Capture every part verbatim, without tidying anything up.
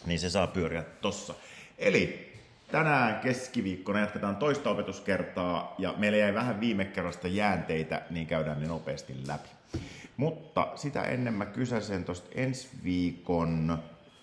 niin se saa pyöriä tossa. Eli tänään keskiviikkona jatketaan toista opetuskertaa ja meillä jäi vähän viime kerrasta jäänteitä, niin käydään ne nopeasti läpi. Mutta sitä ennen mä kysäsen tuosta ensi viikon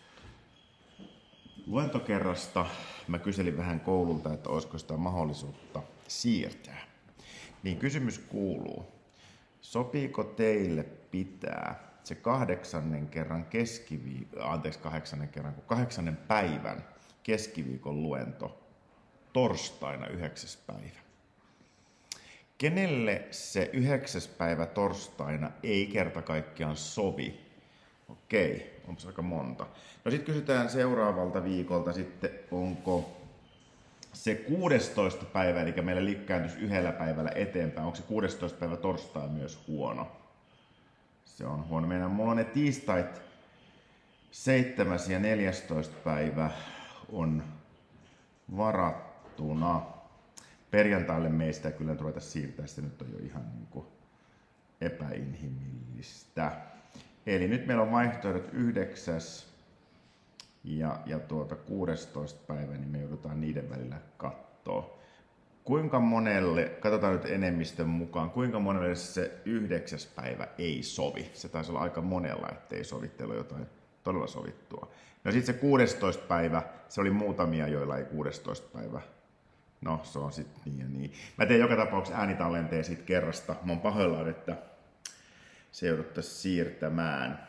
luentokerrasta. Mä kyselin vähän koululta, että olisiko sitä mahdollisuutta siirtää. Niin kysymys kuuluu, sopiiko teille pitää se kahdeksannen kerran keskiviikon, anteeksi kahdeksannen kerran, kun kahdeksannen päivän keskiviikon luento torstaina yhdeksäs päivä? Kenelle se yhdeksäs päivä torstaina ei kerta kaikkiaan sovi? Okei, onko aika monta. No sitten kysytään seuraavalta viikolta sitten, onko se kuudestoista päivä, eli meillä likkääntys yhdellä päivällä eteenpäin, onko se kuudestoista päivä torstai myös huono? Se on huono. Meidän mulla on ne tiistait seitsemäs ja neljästoista päivä on varattuna. Perjantaille meistä kyllä ruveta siirtää, se nyt on jo ihan niin kuin epäinhimillistä. Eli nyt meillä on vaihtoehdot yhdeksäs ja, ja tuota kuudestoista päivä, niin me joudutaan niiden välillä katsoa. Kuinka monelle, katsotaan nyt enemmistön mukaan, kuinka monelle se yhdeksäs päivä ei sovi? Se taisi olla aika monella, ettei sovi, teillä on jotain todella sovittua. No sitten se kuudestoista päivä, se oli muutamia, joilla ei kuudestoista päivä. No, se on sitten niin ja niin. Mä teen joka tapauksessa äänitallenteen siitä kerrasta. Mä oon pahoillaan, että se jouduttaisiin siirtämään.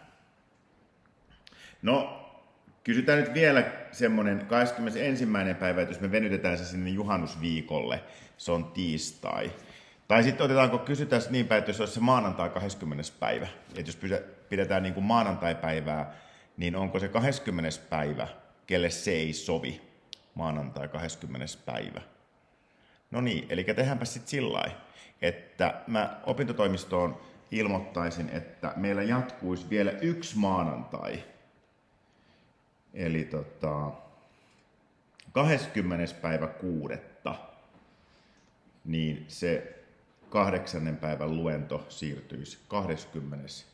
No, kysytään nyt vielä semmonen kahdeskymmenesensimmäinen päivä, että jos me venytetään se sinne juhannusviikolle, se on tiistai. Tai sitten otetaanko, kysytään niin päin, että jos olisi se maanantai kahdeskymmenes päivä. Että jos pidetään niin kuin maanantai-päivää, niin onko se kahdeskymmenes päivä, kelle se ei sovi? Maanantai kahdeskymmenes päivä. No niin, eli tehdäänpä sitten sillä lailla, että mä opintotoimistoon ilmoittaisin, että meillä jatkuisi vielä yksi maanantai. Eli tota, kahdeskymmenes päivä kuudetta, niin se kahdeksannen päivän luento siirtyisi kahdeskymmenes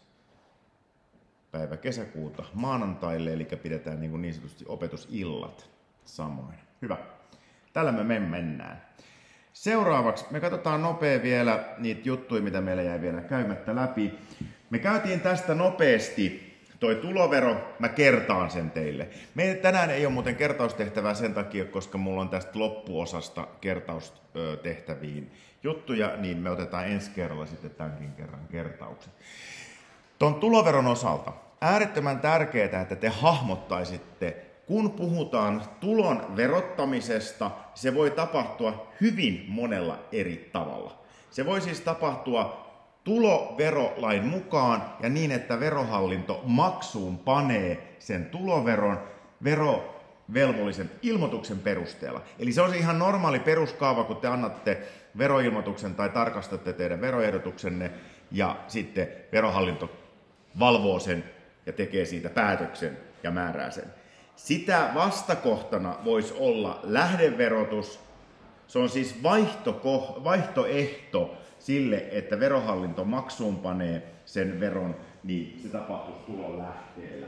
päivä kesäkuuta maanantaille, eli pidetään niin, niin sanotusti opetusillat samoin. Hyvä. Tällä me mennään. Seuraavaksi me katsotaan nopea vielä niitä juttuja, mitä meillä jäi vielä käymättä läpi. Me käytiin tästä nopeasti toi tulovero, mä kertaan sen teille. Meillä tänään ei ole muuten kertaustehtävää sen takia, koska mulla on tästä loppuosasta kertaustehtäviin juttuja, niin me otetaan ensi kerralla sitten tämänkin kerran kertaukset. Tuon tuloveron osalta äärettömän tärkeää, että te hahmottaisitte, kun puhutaan tulon verottamisesta, se voi tapahtua hyvin monella eri tavalla. Se voi siis tapahtua tuloverolain mukaan ja niin, että verohallinto maksuun panee sen tuloveron verovelvollisen ilmoituksen perusteella. Eli se on se ihan normaali peruskaava, kun te annatte veroilmoituksen tai tarkastatte teidän veroehdotuksenne ja sitten verohallinto valvoo sen ja tekee siitä päätöksen ja määrää sen. Sitä vastakohtana voisi olla lähdeverotus. Se on siis vaihtokoh- vaihtoehto sille, että verohallinto maksuun panee sen veron, niin se tapahtuisi tulon lähteellä.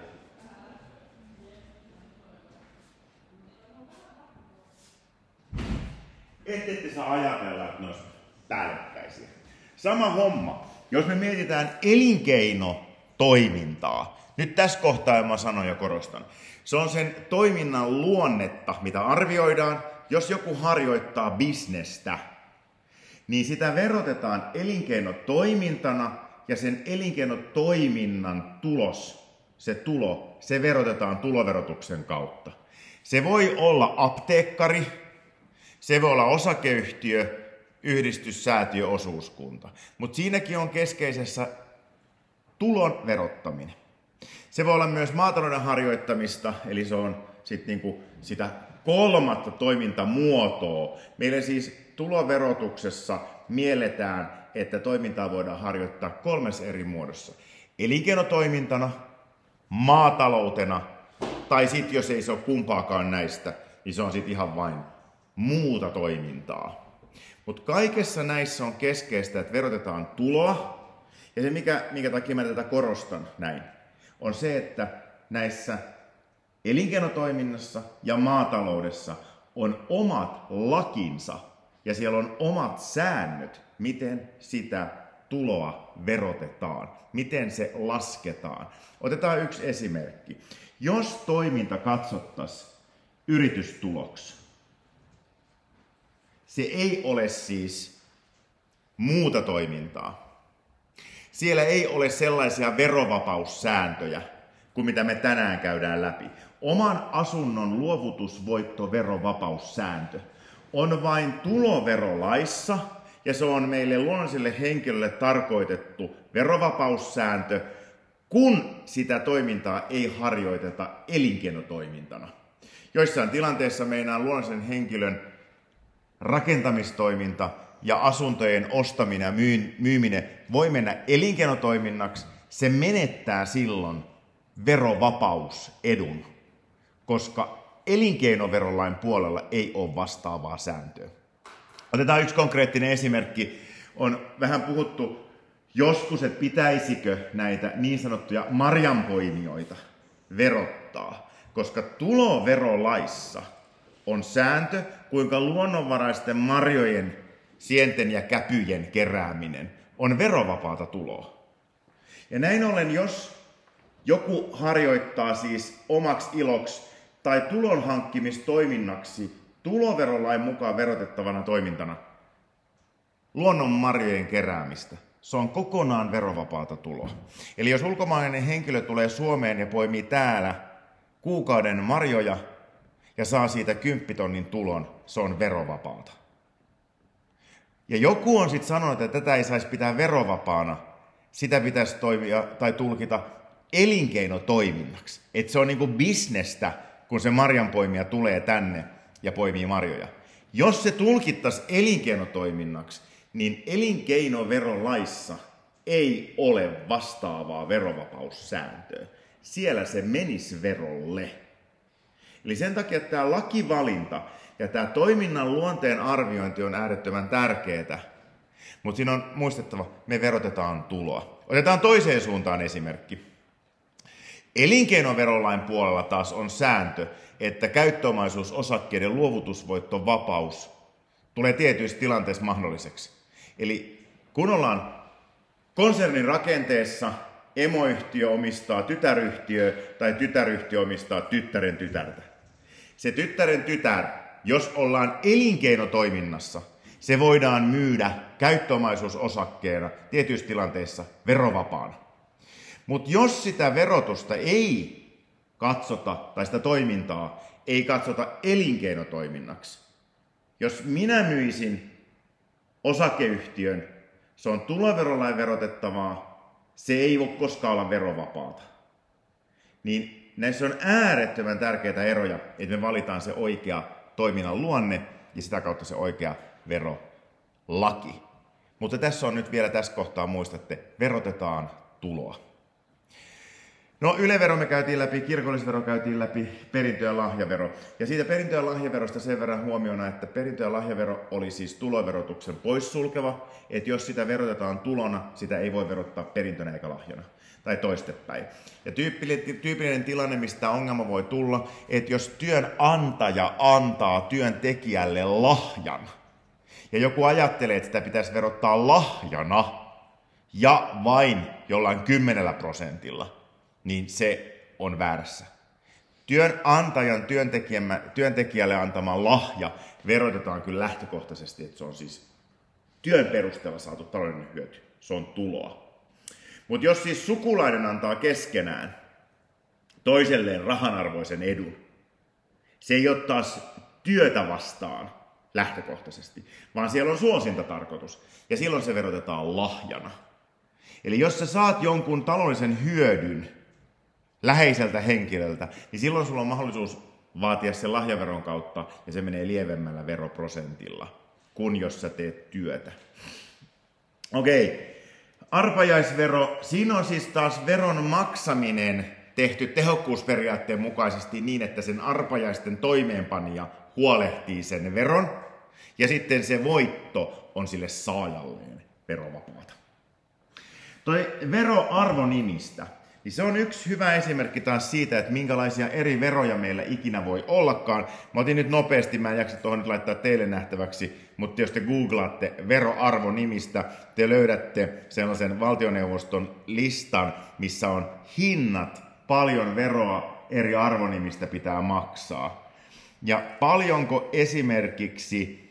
Ette ette saa ajatella, että ne olisi päällekkäisiä. Sama homma. Jos me mietitään elinkeinotoimintaa, nyt tässä kohtaa mä sanon ja korostan, se on sen toiminnan luonnetta, mitä arvioidaan. Jos joku harjoittaa bisnestä, niin sitä verotetaan elinkeinotoimintana ja sen elinkeinotoiminnan tulos, se tulo, se verotetaan tuloverotuksen kautta. Se voi olla apteekkari, se voi olla osakeyhtiö, yhdistys, säätiö, osuuskunta. Mutta siinäkin on keskeisessä tulon verottaminen. Se voi olla myös maatalouden harjoittamista, eli se on sit niinku sitä kolmatta toimintamuotoa. Meillä siis tuloverotuksessa mielletään, että toimintaa voidaan harjoittaa kolmessa eri muodossa. Elinkeinotoimintana, maataloutena, tai sitten jos ei se ole kumpaakaan näistä, niin se on sitten ihan vain muuta toimintaa. Mutta kaikessa näissä on keskeistä, että verotetaan tuloa, ja se mikä, minkä takia mä tätä korostan näin, on se, että näissä Elinkeinotoiminnassa ja maataloudessa on omat lakinsa ja siellä on omat säännöt, miten sitä tuloa verotetaan, miten se lasketaan. Otetaan yksi esimerkki. Jos toiminta katsottaisiin yritystuloksi, se ei ole siis muuta toimintaa. Siellä ei ole sellaisia verovapaussääntöjä kuin mitä me tänään käydään läpi. Oman asunnon luovutusvoittoverovapaussääntö on vain tuloverolaissa, ja se on meille luonnolliselle henkilölle tarkoitettu verovapaussääntö, kun sitä toimintaa ei harjoiteta elinkeinotoimintana. Joissain tilanteissa meinaan luonnollisen henkilön rakentamistoiminta ja asuntojen ostaminen ja myyminen voi mennä elinkeinotoiminnaksi. Se menettää silloin verovapausedun, koska elinkeinoverolain puolella ei ole vastaavaa sääntöä. Otetaan yksi konkreettinen esimerkki. On vähän puhuttu joskus, että pitäisikö näitä niin sanottuja marjanpoimijoita verottaa, koska tuloverolaissa on sääntö, kuinka luonnonvaraisten marjojen, sienten ja käpyjen kerääminen on verovapaata tuloa. Ja näin ollen, jos joku harjoittaa siis omaksi iloksi tai tulonhankkimistoiminnaksi tuloverolain mukaan verotettavana toimintana luonnonmarjojen keräämistä, se on kokonaan verovapaata tuloa. Eli jos ulkomainen henkilö tulee Suomeen ja poimii täällä kuukauden marjoja ja saa siitä kymppitonnin tulon, se on verovapaata. Ja joku on sitten sanonut, että tätä ei saisi pitää verovapaana, sitä pitäisi toimia tai tulkita elinkeinotoiminnaksi. Että se on niinku bisnestä, kun se marjanpoimija tulee tänne ja poimii marjoja. Jos se tulkittaisiin elinkeinotoiminnaksi, niin elinkeinoverolaissa ei ole vastaavaa verovapaussääntöä. Siellä se menisi verolle. Eli sen takia tämä lakivalinta ja tämä toiminnan luonteen arviointi on äärettömän tärkeää. Mutta siinä on muistettava, me verotetaan tuloa. Otetaan toiseen suuntaan esimerkki. Elinkeinoverolain puolella taas on sääntö, että käyttöomaisuusosakkeiden luovutusvoittovapaus tulee tietyissä tilanteissa mahdolliseksi. Eli kun ollaan konsernin rakenteessa, emoyhtiö omistaa tytäryhtiö tai tytäryhtiö omistaa tyttären tytärtä. Se tyttären tytär, jos ollaan elinkeinotoiminnassa, se voidaan myydä käyttöomaisuusosakkeena tietyissä tilanteissa verovapaana. Mutta jos sitä verotusta ei katsota, tai sitä toimintaa ei katsota elinkeinotoiminnaksi, jos minä myisin osakeyhtiön, se on tuloverolain verotettavaa, se ei voi koskaan olla verovapaata. Niin näissä on äärettömän tärkeitä eroja, että me valitaan se oikea toiminnan luonne ja sitä kautta se oikea verolaki. Mutta tässä on nyt vielä tässä kohtaa, muistatte, verotetaan tuloa. No Yle-vero me käytiin läpi, kirkollisvero käytiin läpi, perintö- ja lahjavero. Ja siitä perintö- ja lahjaverosta sen verran huomiona, että perintö- ja lahjavero oli siis tuloverotuksen poissulkeva, että jos sitä verotetaan tulona, sitä ei voi verottaa perintönä eikä lahjana. Tai toistepäin. Ja tyypillinen, tyypillinen tilanne, mistä ongelma voi tulla, että jos työnantaja antaa työntekijälle lahjan, ja joku ajattelee, että sitä pitäisi verottaa lahjana, ja vain jollain kymmenellä prosentilla, niin se on väärässä. Työnantajan työntekijälle antama lahja verotetaan kyllä lähtökohtaisesti, että se on siis työn perusteella saatu taloudellinen hyöty. Se on tuloa. Mutta jos siis sukulainen antaa keskenään toiselleen rahanarvoisen edun, se ei ole taas työtä vastaan lähtökohtaisesti, vaan siellä on suosintatarkoitus, ja silloin se verotetaan lahjana. Eli jos sä saat jonkun taloudellisen hyödyn läheiseltä henkilöltä, niin silloin sulla on mahdollisuus vaatia sen lahjaveron kautta, ja se menee lievemmällä veroprosentilla, kun jos sä teet työtä. Okei, arpajaisvero, siinä on siis taas veron maksaminen tehty tehokkuusperiaatteen mukaisesti niin, että sen arpajaisten toimeenpanija huolehtii sen veron, ja sitten se voitto on sille saajalleen verovapaata. Toi veroarvonimistä. Niin se on yksi hyvä esimerkki taas siitä, että minkälaisia eri veroja meillä ikinä voi ollakaan. Mä otin nyt nopeasti, mä en jaksa tuohon nyt laittaa teille nähtäväksi, mutta jos te googlaatte veroarvonimistä, te löydätte sellaisen valtioneuvoston listan, missä on hinnat, paljon veroa eri arvonimistä pitää maksaa. Ja paljonko esimerkiksi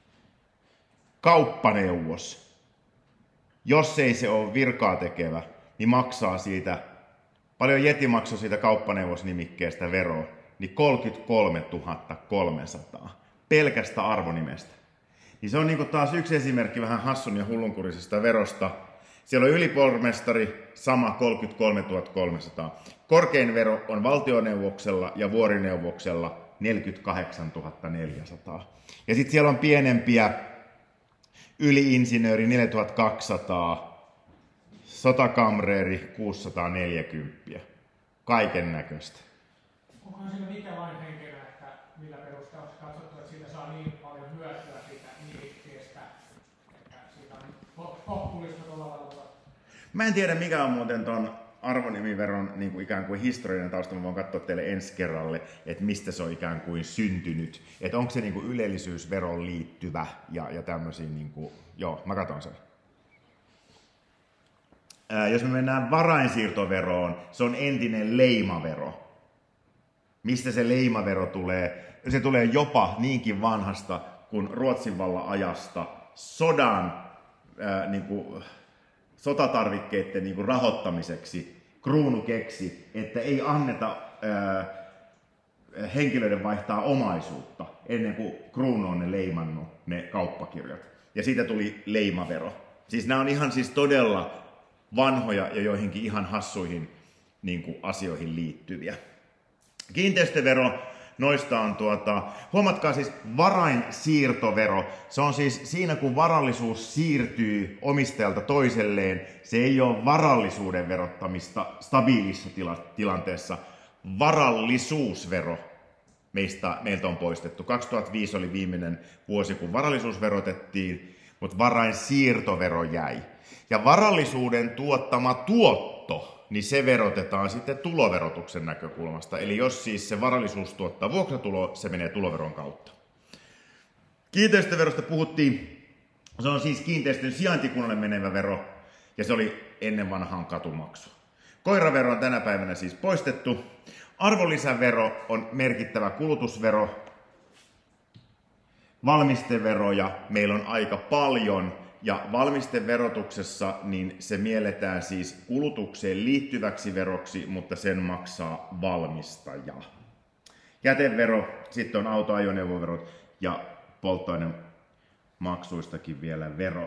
kauppaneuvos, jos ei se ole virkaa tekevä, niin maksaa siitä, paljon Jeti maksoi siitä kauppaneuvosnimikkeestä veroa, niin kolmekymmentäkolmetuhatta kolmesataa pelkästä arvonimestä. Niin se on niin taas yksi esimerkki vähän hassun ja hullunkurisesta verosta. Siellä on ylipormestari, sama kolmekymmentäkolmetuhatta kolmesataa. Korkein vero on valtioneuvoksella ja vuorineuvoksella neljäkymmentäkahdeksantuhatta neljäsataa. Ja sitten siellä on pienempiä, yliinsinööri neljätuhattakaksisataa, sotakamreeri kuusisataaneljäkymmentä. Kaiken näköistä. Onkohan siinä mikä vain henkilö, että millä perusteella on katsottu, että siitä saa niin paljon hyötyä siitä nimikkeestä, että siitä on kohtuullista tuolla lailla? Mä en tiedä mikä on muuten ton arvonimiveron niin kuin ikään kuin historiallinen tausta. Mä voin katsoa teille ensi kerralle, että mistä se on ikään kuin syntynyt. Että onko se niin kuin ylellisyysveroon liittyvä ja, ja tämmöisiä, niin kuin, joo, mä katson sen. Ää, jos me mennään varainsiirtoveroon, se on entinen leimavero. Mistä se leimavero tulee? Se tulee jopa niinkin vanhasta kuin Ruotsin vallan ajasta sodan ää, niin kuin, sotatarvikkeiden niin kuin rahoittamiseksi kruunu keksi, että ei anneta ää, henkilöiden vaihtaa omaisuutta ennen kuin kruunu on ne leimannut ne kauppakirjat. Ja siitä tuli leimavero. Siis nämä on ihan siis todella vanhoja ja joihinkin ihan hassuihin niin kuin asioihin liittyviä. Kiinteistövero, noista on tuota, huomatkaa siis varainsiirtovero. Se on siis siinä, kun varallisuus siirtyy omistajalta toiselleen, se ei ole varallisuuden verottamista stabiilissa tila- tilanteessa. Varallisuusvero meistä, meiltä on poistettu. kaksituhattaviisi oli viimeinen vuosi, kun varallisuus verotettiin, mutta varainsiirtovero jäi. Ja varallisuuden tuottama tuotto, niin se verotetaan sitten tuloverotuksen näkökulmasta. Eli jos siis se varallisuus tuottaa vuokratuloa, se menee tuloveron kautta. Kiinteistöverosta puhuttiin. Se on siis kiinteistön sijaintikunnalle menevä vero, ja se oli ennen vanhaan katumaksu. Koiravero on tänä päivänä siis poistettu. Arvonlisävero on merkittävä kulutusvero. Valmisteveroja meillä on aika paljon. Ja valmisteverotuksessa niin se mielletään siis kulutukseen liittyväksi veroksi, mutta sen maksaa valmistaja. Jätevero, sitten on autoajoneuvoverot ja polttoainemaksuistakin vielä vero.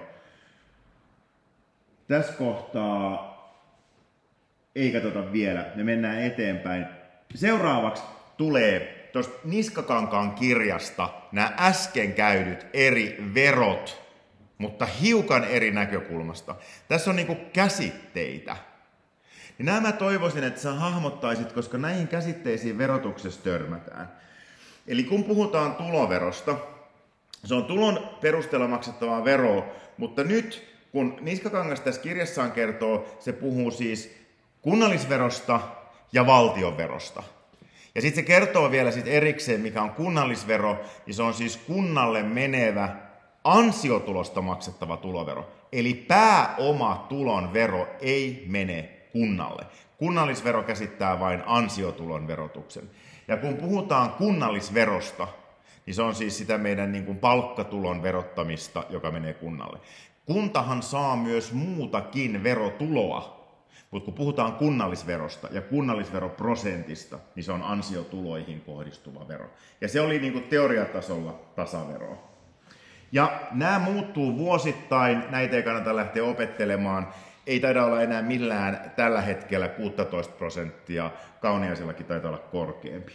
Tässä kohtaa ei katsota vielä, me mennään eteenpäin. Seuraavaksi tulee tuosta Niskakankaan kirjasta nämä äsken käydyt eri verot, mutta hiukan eri näkökulmasta. Tässä on niinku käsitteitä. Ja nämä mä toivoisin, että sä hahmottaisit, koska näihin käsitteisiin verotuksessa törmätään. Eli kun puhutaan tuloverosta, se on tulon perusteella maksettavaa veroa, mutta nyt kun Niskakangas tässä kirjassaan kertoo, se puhuu siis kunnallisverosta ja valtionverosta. Ja sitten se kertoo vielä sit erikseen, mikä on kunnallisvero, niin se on siis kunnalle menevä ansiotulosta maksettava tulovero. Eli pääomatulon vero ei mene kunnalle. Kunnallisvero käsittää vain ansiotulon verotuksen. Ja kun puhutaan kunnallisverosta, niin se on siis sitä meidän niin kuin palkkatulon verottamista, joka menee kunnalle. Kuntahan saa myös muutakin verotuloa, mutta kun puhutaan kunnallisverosta ja kunnallisveroprosentista, niin se on ansiotuloihin kohdistuva vero. Ja se oli niin kuin teoriatasolla tasaveroa. Ja nämä muuttuu vuosittain, näitä ei kannata lähteä opettelemaan. Ei taida olla enää millään tällä hetkellä kuusitoista prosenttia, Kauniaisillakin taitaa olla korkeampi.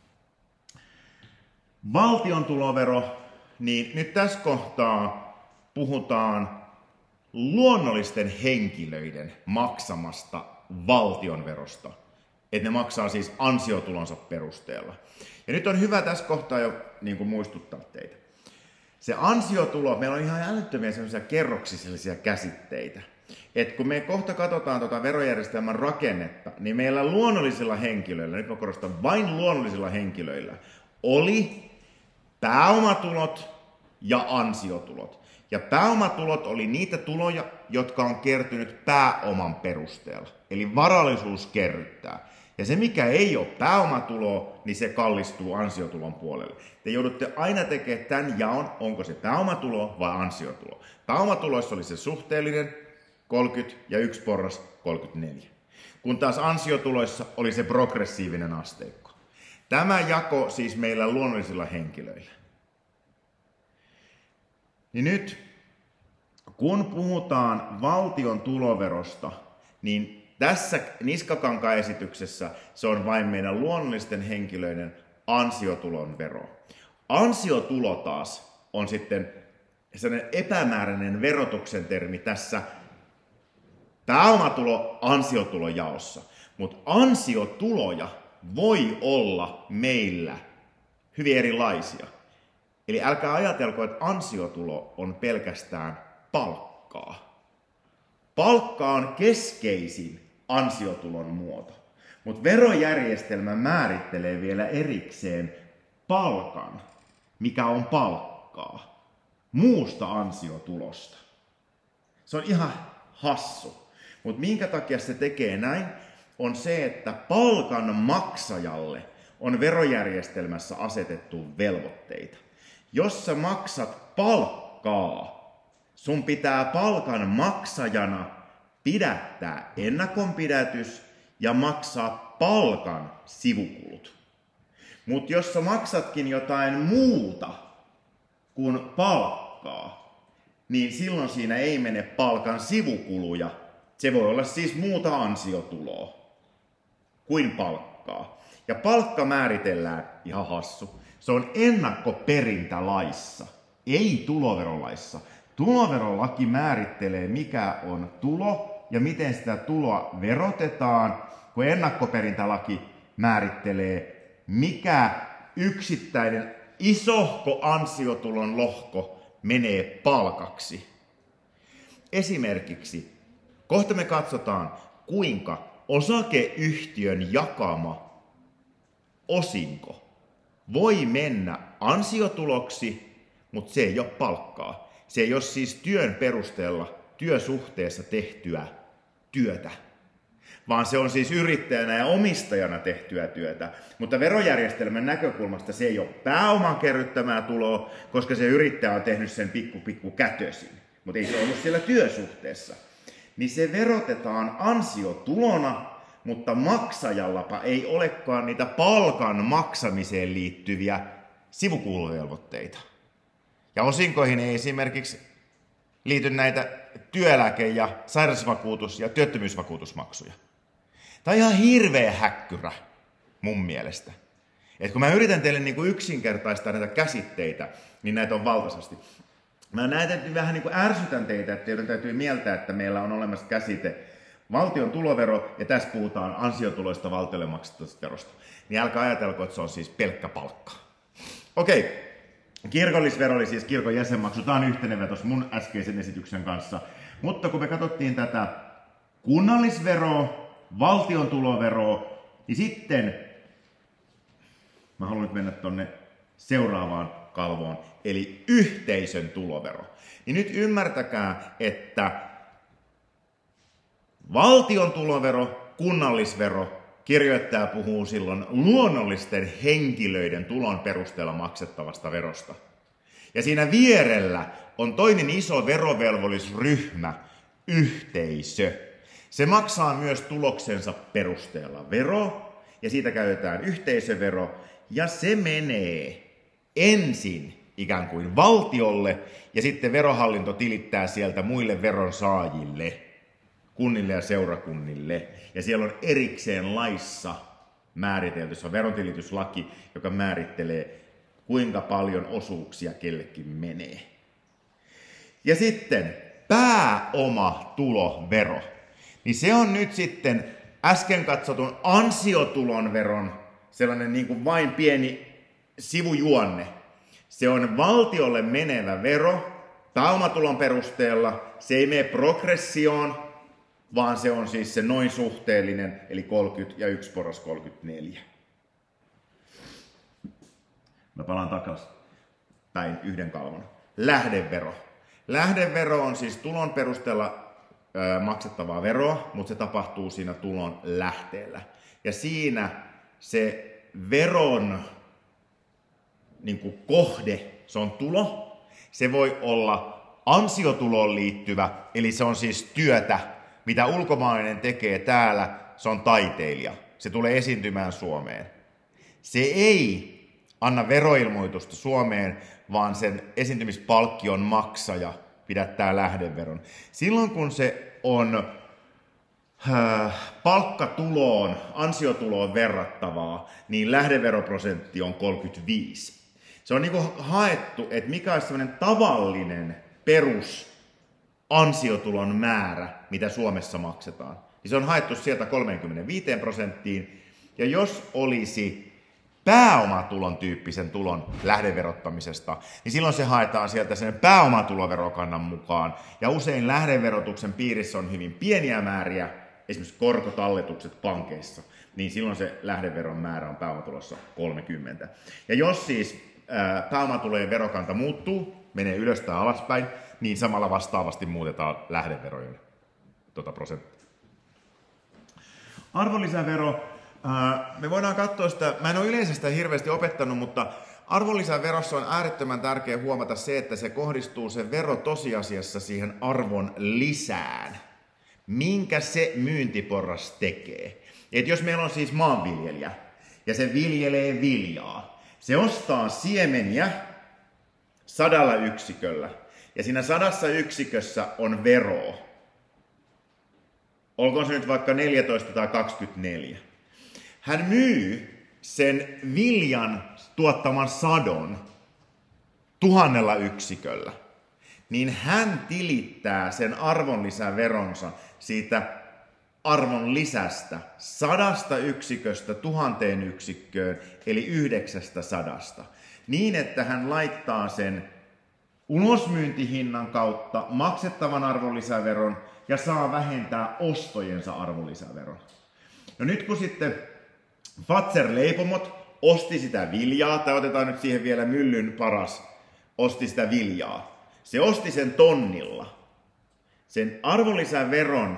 Valtion tulovero, niin nyt tässä kohtaa puhutaan luonnollisten henkilöiden maksamasta valtionverosta. Että ne maksaa siis ansiotulonsa perusteella. Ja nyt on hyvä tässä kohtaa jo niin kuin muistuttaa teitä. Se ansiotulo, meillä on ihan älyttömiä sellaisia kerroksisellisia käsitteitä. että kun me kohta katsotaan tuota verojärjestelmän rakennetta, niin meillä luonnollisilla henkilöillä, nyt mä korostan vain luonnollisilla henkilöillä, oli pääomatulot ja ansiotulot. Ja pääomatulot oli niitä tuloja, jotka on kertynyt pääoman perusteella. Eli varallisuus kerryttää. Ja se, mikä ei ole pääomatuloa, niin se kallistuu ansiotulon puolelle. Te joudutte aina tekemään tämän jaon, onko se pääomatulo vai ansiotulo. Pääomatuloissa oli se suhteellinen kolmekymmentä ja yksi porras kolmekymmentäneljä. Kun taas ansiotuloissa oli se progressiivinen asteikko. Tämä jako siis meillä luonnollisilla henkilöillä. Niin nyt, kun puhutaan valtion tuloverosta, niin tässä niskakankaesityksessä se on vain meidän luonnollisten henkilöiden ansiotulon vero. Ansiotulo taas on sitten sellainen epämääräinen verotuksen termi tässä pääomatulo-ansiotulojaossa. Mutta ansiotuloja voi olla meillä hyvin erilaisia. Eli älkää ajatelko, että ansiotulo on pelkästään palkkaa. Palkka on keskeisin ansiotulon muoto, mutta verojärjestelmä määrittelee vielä erikseen palkan, mikä on palkkaa, muusta ansiotulosta. Se on ihan hassu, mutta minkä takia se tekee näin, on se, että palkan maksajalle on verojärjestelmässä asetettu velvoitteita. Jos sä maksat palkkaa, sun pitää palkan maksajana pidättää ennakonpidätys ja maksaa palkan sivukulut. Mutta jos sä maksatkin jotain muuta kuin palkkaa, niin silloin siinä ei mene palkan sivukuluja. Se voi olla siis muuta ansiotuloa kuin palkkaa. Ja palkka määritellään ihan hassu. Se on ennakkoperintälaissa, ei tuloverolaissa. Tuloverolaki määrittelee, mikä on tulo ja miten sitä tuloa verotetaan, kun ennakkoperintälaki määrittelee, mikä yksittäinen isohko ansiotulon lohko menee palkaksi. Esimerkiksi, kohta me katsotaan, kuinka osakeyhtiön jakama osinko voi mennä ansiotuloksi, mutta se ei ole palkkaa. Se ei ole siis työn perusteella työsuhteessa tehtyä työtä, vaan se on siis yrittäjänä ja omistajana tehtyä työtä. Mutta verojärjestelmän näkökulmasta se ei ole pääoman kerryttämää tuloa, koska se yrittäjä on tehnyt sen pikku pikku kätösin, mutta ei se ollut siellä työsuhteessa. Niin se verotetaan ansiotulona, mutta maksajallapa ei olekaan niitä palkan maksamiseen liittyviä sivukuluvelvoitteita. Ja osinkoihin ei esimerkiksi liity näitä työeläke- ja sairausvakuutus- ja työttömyysvakuutusmaksuja. Tämä on ihan hirveä häkkyrä mun mielestä. Et kun mä yritän teille niinku yksinkertaistaa näitä käsitteitä, niin näitä on valtaisesti. Mä näitä vähän niinku ärsytän teitä, että teidän täytyy mieltää, että meillä on olemassa käsite valtion tulovero, ja tässä puhutaan ansiotuloista valtiolle maksettavasta verosta. Niin älkää ajatelko, että se on siis pelkkä palkka. Okei, kirkollisvero oli siis kirkon jäsenmaksu. Tämä on yhtenevä tuossa mun äskeisen esityksen kanssa. Mutta kun me katsottiin tätä kunnallisveroa, valtion tuloveroa, niin sitten, mä haluan nyt mennä tonne seuraavaan kalvoon, eli yhteisön tulovero. Niin nyt ymmärtäkää, että valtion tulovero, kunnallisvero, kirjoittaja puhuu silloin luonnollisten henkilöiden tulon perusteella maksettavasta verosta. Ja siinä vierellä on toinen iso verovelvollisryhmä, yhteisö. Se maksaa myös tuloksensa perusteella vero, ja siitä käytetään yhteisövero, ja se menee ensin ikään kuin valtiolle, ja sitten verohallinto tilittää sieltä muille veronsaajille, kunnille ja seurakunnille. Ja siellä on erikseen laissa määritelty, se on verontilityslaki, joka määrittelee, kuinka paljon osuuksia kellekin menee. Ja sitten pääomatulovero. Niin se on nyt sitten äsken katsotun ansiotulon veron sellainen niin kuin vain pieni sivujuonne. Se on valtiolle menevä vero, pääomatulon perusteella. Se ei mene progressioon, vaan se on siis se noin suhteellinen, eli kolmekymmentä ja yksi porras kolmekymmentäneljä. Mä palaan takaisin päin yhden kalvon. Lähdevero. Lähdevero on siis tulon perusteella ö, maksettavaa veroa, mutta se tapahtuu siinä tulon lähteellä. Ja siinä se veron niin kuin kohde, se on tulo. Se voi olla ansiotuloon liittyvä, eli se on siis työtä, mitä ulkomaalainen tekee täällä, se on taiteilija. Se tulee esiintymään Suomeen. Se ei anna veroilmoitusta Suomeen, vaan sen esiintymispalkkion maksaja pidättää lähdeveron. Silloin kun se on äh, palkkatuloon, ansiotuloon verrattavaa, niin lähdeveroprosentti on kolmekymmentäviisi. Se on niin kuin haettu, että mikä on sellainen tavallinen perus ansiotulon määrä, mitä Suomessa maksetaan. Se on haettu sieltä kolmekymmentäviisi prosenttiin. Ja jos olisi pääomatulon tyyppisen tulon lähdeverottamisesta, niin silloin se haetaan sieltä sen pääomatuloverokannan mukaan. Ja usein lähdeverotuksen piirissä on hyvin pieniä määriä, esimerkiksi korkotalletukset pankeissa, niin silloin se lähdeveron määrä on pääomatulossa kolmekymmentä. Ja jos siis ää, pääomatulojen verokanta muuttuu, menee ylös tai alaspäin, niin samalla vastaavasti muutetaan lähdeverojen tuota prosenttia. Arvonlisävero. Me voidaan katsoa sitä, mä en ole yleensä sitä hirveästi opettanut, mutta arvonlisäverossa on äärettömän tärkeää huomata se, että se kohdistuu se vero tosiasiassa siihen arvon lisään, minkä se myyntiporras tekee. Et jos meillä on siis maanviljelijä ja se viljelee viljaa, se ostaa siemeniä sadalla yksiköllä ja siinä sadassa yksikössä on veroa. Olkoon se nyt vaikka neljätoista tai kaksikymmentäneljä. Hän myy sen viljan tuottaman sadon tuhannella yksiköllä, niin hän tilittää sen arvonlisäveronsa siitä arvon lisästä sadasta yksiköstä tuhanteen yksikköön, eli yhdeksästä sadasta, niin että hän laittaa sen ulosmyyntihinnan kautta maksettavan arvonlisäveron ja saa vähentää ostojensa arvonlisäveron. No nyt kun sitten Fazer-leipomot osti sitä viljaa, tai otetaan nyt siihen vielä Myllyn Paras, osti sitä viljaa. Se osti sen tonnilla. Sen arvonlisäveron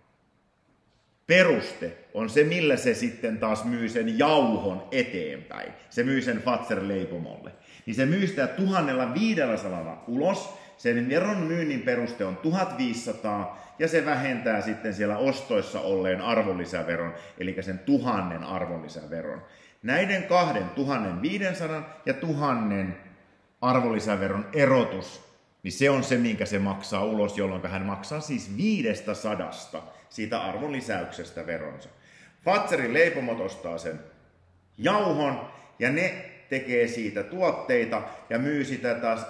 peruste on se, millä se sitten taas myy sen jauhon eteenpäin. Se myy sen Fazer-leipomolle. Niin se myy sitä tuhatviisisataa ulos. Sen veron myynnin peruste on tuhatviisisataa ja se vähentää sitten siellä ostoissa olleen arvonlisäveron, eli sen tuhannen arvonlisäveron. Näiden kahden, tuhatviisisataa ja tuhannen arvonlisäveron erotus, niin se on se, minkä se maksaa ulos, jolloin hän maksaa siis viidestä sadasta siitä arvonlisäyksestä veronsa. Fazerin leipomot ostaa sen jauhon ja ne tekee siitä tuotteita ja myy sitä taas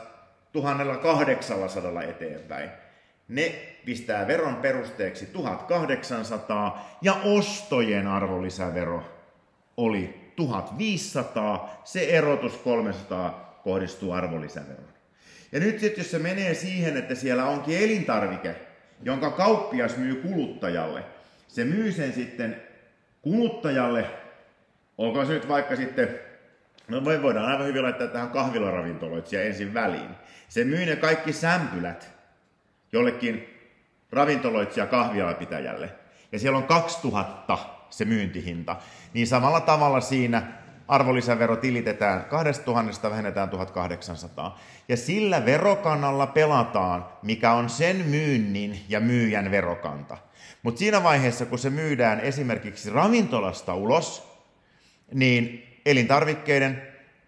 tuhatkahdeksansataa eteenpäin. Ne pistää veron perusteeksi tuhatkahdeksansataa ja ostojen arvonlisävero oli tuhatviisisataa, se erotus kolmesataa kohdistuu arvonlisäveroon. Ja nyt sitten jos se menee siihen, että siellä onkin elintarvike, jonka kauppias myy kuluttajalle, se myy sen sitten kuluttajalle, olkoon se nyt vaikka sitten, no me voidaan aivan hyvin laittaa tähän kahvilaravintoloitsija ensin väliin. Se myy ne kaikki sämpylät jollekin ravintoloitsija kahvialapitäjälle. Ja siellä on kaksituhatta se myyntihinta. Niin samalla tavalla siinä arvonlisävero tilitetään kaksituhatta vähennetään tuhatkahdeksansataa. Ja sillä verokannalla pelataan, mikä on sen myynnin ja myyjän verokanta. Mutta siinä vaiheessa, kun se myydään esimerkiksi ravintolasta ulos, niin elintarvikkeiden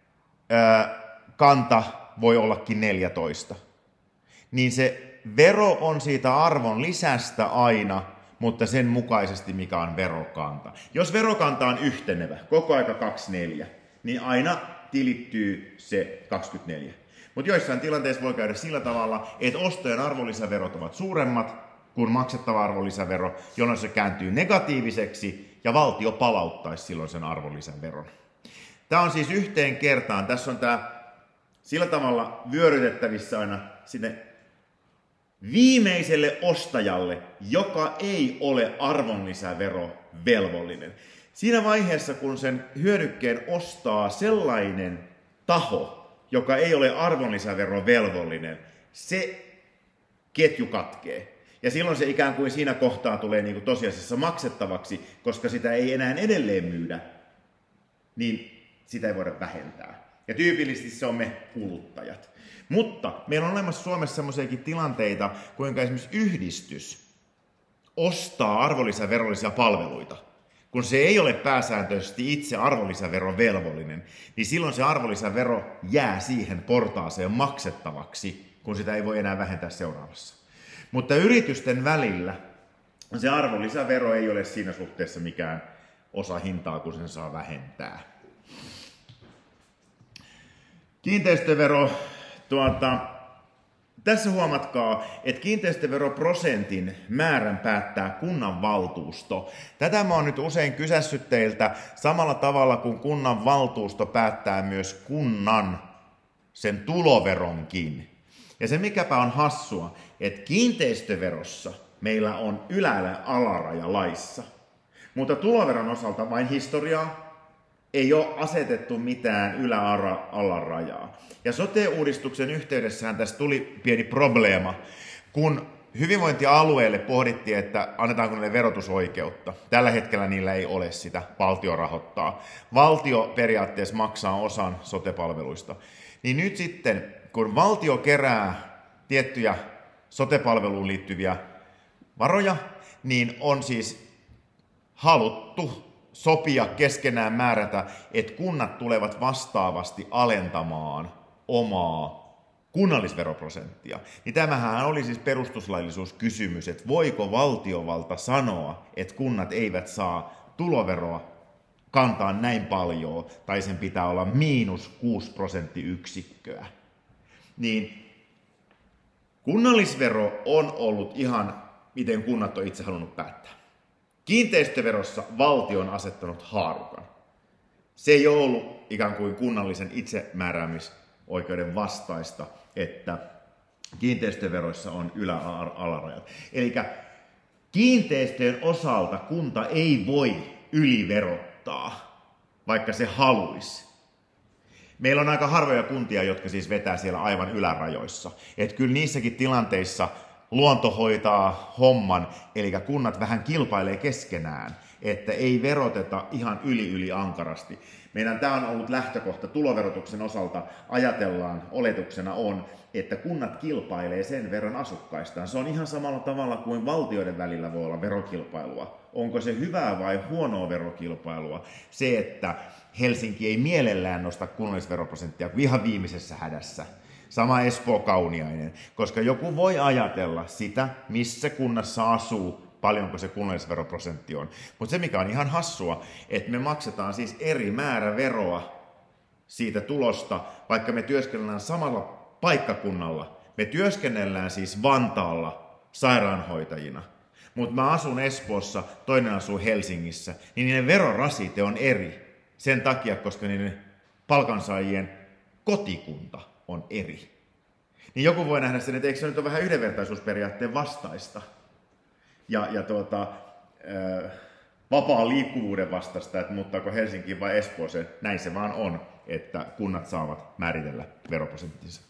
ää, kanta voi ollakin neljätoista. Niin se vero on siitä arvon lisästä aina, mutta sen mukaisesti mikä on verokanta. Jos verokanta on yhtenevä, koko aika kaksikymmentäneljä, niin aina tilittyy se kaksikymmentäneljä. Mutta joissain tilanteissa voi käydä sillä tavalla, että ostojen arvonlisäverot ovat suuremmat kuin maksettava arvonlisävero, jolloin se kääntyy negatiiviseksi ja valtio palauttaisi silloin sen arvonlisäveron. Tämä on siis yhteen kertaan. Tässä on tämä sillä tavalla vyörytettävissä aina sinne viimeiselle ostajalle, joka ei ole arvonlisäverovelvollinen. Siinä vaiheessa, kun sen hyödykkeen ostaa sellainen taho, joka ei ole arvonlisäverovelvollinen, se ketju katkee. Ja silloin se ikään kuin siinä kohtaa tulee niin kuin tosiasiassa maksettavaksi, koska sitä ei enää edelleen myydä, niin sitä ei voida vähentää. Ja tyypillisesti se on me kuluttajat. Mutta meillä on olemassa Suomessa semmoisiakin tilanteita, kuinka esimerkiksi yhdistys ostaa arvonlisäverollisia palveluita. Kun se ei ole pääsääntöisesti itse arvonlisäverovelvollinen, niin silloin se arvonlisävero jää siihen portaaseen maksettavaksi, kun sitä ei voi enää vähentää seuraavassa. Mutta yritysten välillä se arvonlisävero ei ole siinä suhteessa mikään osa hintaa, kun sen saa vähentää. Kiinteistövero, tuota, tässä huomatkaa, että kiinteistöveroprosentin määrän päättää kunnanvaltuusto. Tätä mä oon nyt usein kysässyt teiltä samalla tavalla kuin kunnanvaltuusto päättää myös kunnan sen tuloveronkin. Ja se mikäpä on hassua, että kiinteistöverossa meillä on ylä- alaraja laissa, mutta tuloveron osalta vain historiaa. Ei ole asetettu mitään ylä-alarajaa. Ja sote-uudistuksen yhteydessähän tässä tuli pieni probleema, kun hyvinvointialueelle pohdittiin, että annetaanko niille verotusoikeutta. Tällä hetkellä niillä ei ole sitä, valtio rahoittaa. Valtio periaatteessa maksaa osan sote-palveluista. Niin nyt sitten, kun valtio kerää tiettyjä sote-palveluun liittyviä varoja, niin on siis haluttu sopia keskenään määrätä, että kunnat tulevat vastaavasti alentamaan omaa kunnallisveroprosenttia. Niin tämähän oli siis perustuslaillisuuskysymys, että voiko valtiovalta sanoa, että kunnat eivät saa tuloveroa kantaa näin paljon, tai sen pitää olla miinus kuusi prosenttiyksikköä. Niin kunnallisvero on ollut ihan, miten kunnat on itse halunnut päättää. Kiinteistöverossa valtio on asettanut haarukan. Se ei ole ollut ikään kuin kunnallisen itsemääräämisoikeuden vastaista, että kiinteistöveroissa on ylä-alarajat. Eli kiinteistöjen osalta kunta ei voi yliverottaa, vaikka se haluaisi. Meillä on aika harvoja kuntia, jotka siis vetää siellä aivan ylärajoissa. Että kyllä niissäkin tilanteissa luonto hoitaa homman, eli kunnat vähän kilpailee keskenään, että ei veroteta ihan yli yli ankarasti. Meidän tämä on ollut lähtökohta tuloverotuksen osalta. Ajatellaan, oletuksena on, että kunnat kilpailee sen verran asukkaistaan. Se on ihan samalla tavalla kuin valtioiden välillä voi olla verokilpailua. Onko se hyvää vai huonoa verokilpailua? Se, että Helsinki ei mielellään nosta kunnallisveroprosenttia kuin ihan viimeisessä hädässä. Sama Espoo-Kauniainen, koska joku voi ajatella sitä, missä kunnassa asuu, paljonko se kunnallisveroprosentti on. Mutta se, mikä on ihan hassua, että me maksetaan siis eri määrä veroa siitä tulosta, vaikka me työskennellään samalla paikkakunnalla. Me työskennellään siis Vantaalla sairaanhoitajina, mutta mä asun Espoossa, toinen asuu Helsingissä, niin niiden verorasite on eri sen takia, koska niiden palkansaajien kotikunta on eri. Niin joku voi nähdä sen, että eikö se nyt ole vähän yhdenvertaisuusperiaatteen vastaista ja, ja tuota, äh, vapaan liikkuvuuden vastaista, että muuttaako Helsinkiin vai Espooseen. Näin se vaan on, että kunnat saavat määritellä veroprosenttinsa.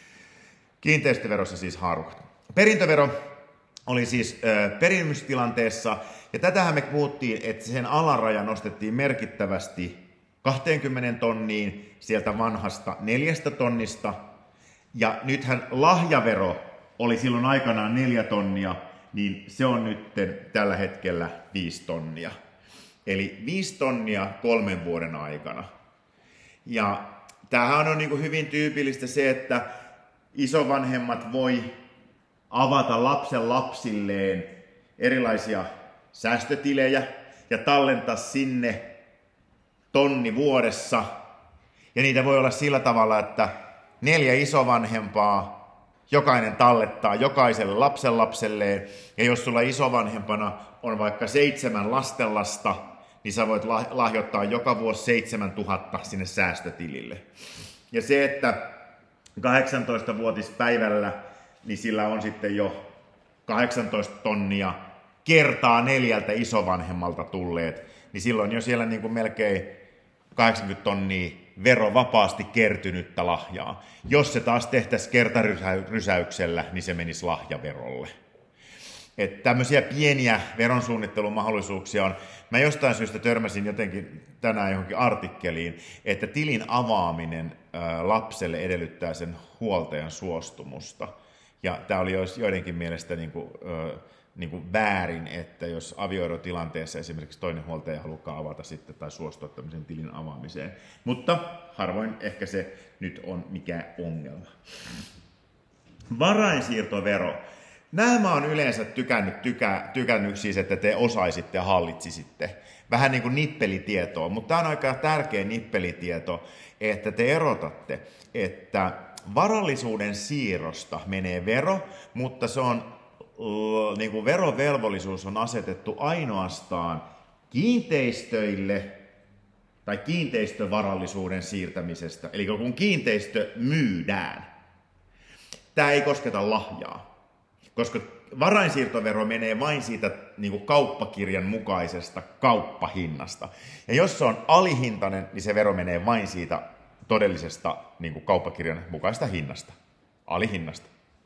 Kiinteistöverossa siis haarukat. Perintövero oli siis äh, perimystilanteessa, ja tätähän me puhuttiin, että sen alaraja nostettiin merkittävästi kaksikymmentä tonniin sieltä vanhasta neljästä tonnista. Ja nythän lahjavero oli silloin aikanaan neljä tonnia, niin se on nyt tällä hetkellä viisi tonnia. Eli viisi tonnia kolmen vuoden aikana. Ja tämähän on niin kuin hyvin tyypillistä se, että isovanhemmat voi avata lapsen lapsilleen erilaisia säästötilejä ja tallentaa sinne tonni vuodessa. Ja niitä voi olla sillä tavalla, että neljä isovanhempaa, jokainen tallettaa jokaiselle lapsenlapselleen. Ja jos sulla isovanhempana on vaikka seitsemän lastenlasta, niin sä voit lahjoittaa joka vuosi seitsemäntuhatta sinne säästötilille. Ja se, että kahdeksantoistavuotispäivällä niin sillä on sitten jo kahdeksantoista tonnia kertaa neljältä isovanhemmalta tulleet, niin silloin jo siellä niin kuin melkein kahdeksankymmentä tonnia verovapaasti kertynyttä lahjaa. Jos se taas tehtäisiin kertarysäyksellä, niin se menisi lahjaverolle. Että tämmöisiä pieniä veronsuunnittelumahdollisuuksia on. Mä jostain syystä törmäsin jotenkin tänään johonkin artikkeliin, että tilin avaaminen ää, lapselle edellyttää sen huoltajan suostumusta. Ja tämä oli joidenkin mielestä niin kuin, ää, niin kuin väärin, että jos avioerotilanteessa esimerkiksi toinen huoltaja haluaa avata sitten tai suostua tämmöisen tilin avaamiseen. Mutta harvoin ehkä se nyt on mikään ongelma. Varainsiirtovero. Nämä mä oon yleensä tykännyt, tykä, tykännyt siis, että te osaisitte ja hallitsisitte. Vähän niin kuin nippelitietoa, mutta tämä on aika tärkeä nippelitieto, että te erotatte, että varallisuuden siirrosta menee vero, mutta se on, niin kuin verovelvollisuus on asetettu ainoastaan kiinteistöille tai kiinteistövarallisuuden siirtämisestä. Eli kun kiinteistö myydään, tämä ei kosketa lahjaa. Koska varainsiirtovero menee vain siitä niin kuin kauppakirjan mukaisesta kauppahinnasta. Ja jos se on alihintainen, niin se vero menee vain siitä todellisesta niin kuin kauppakirjan mukaisesta hinnasta. Alihinnasta.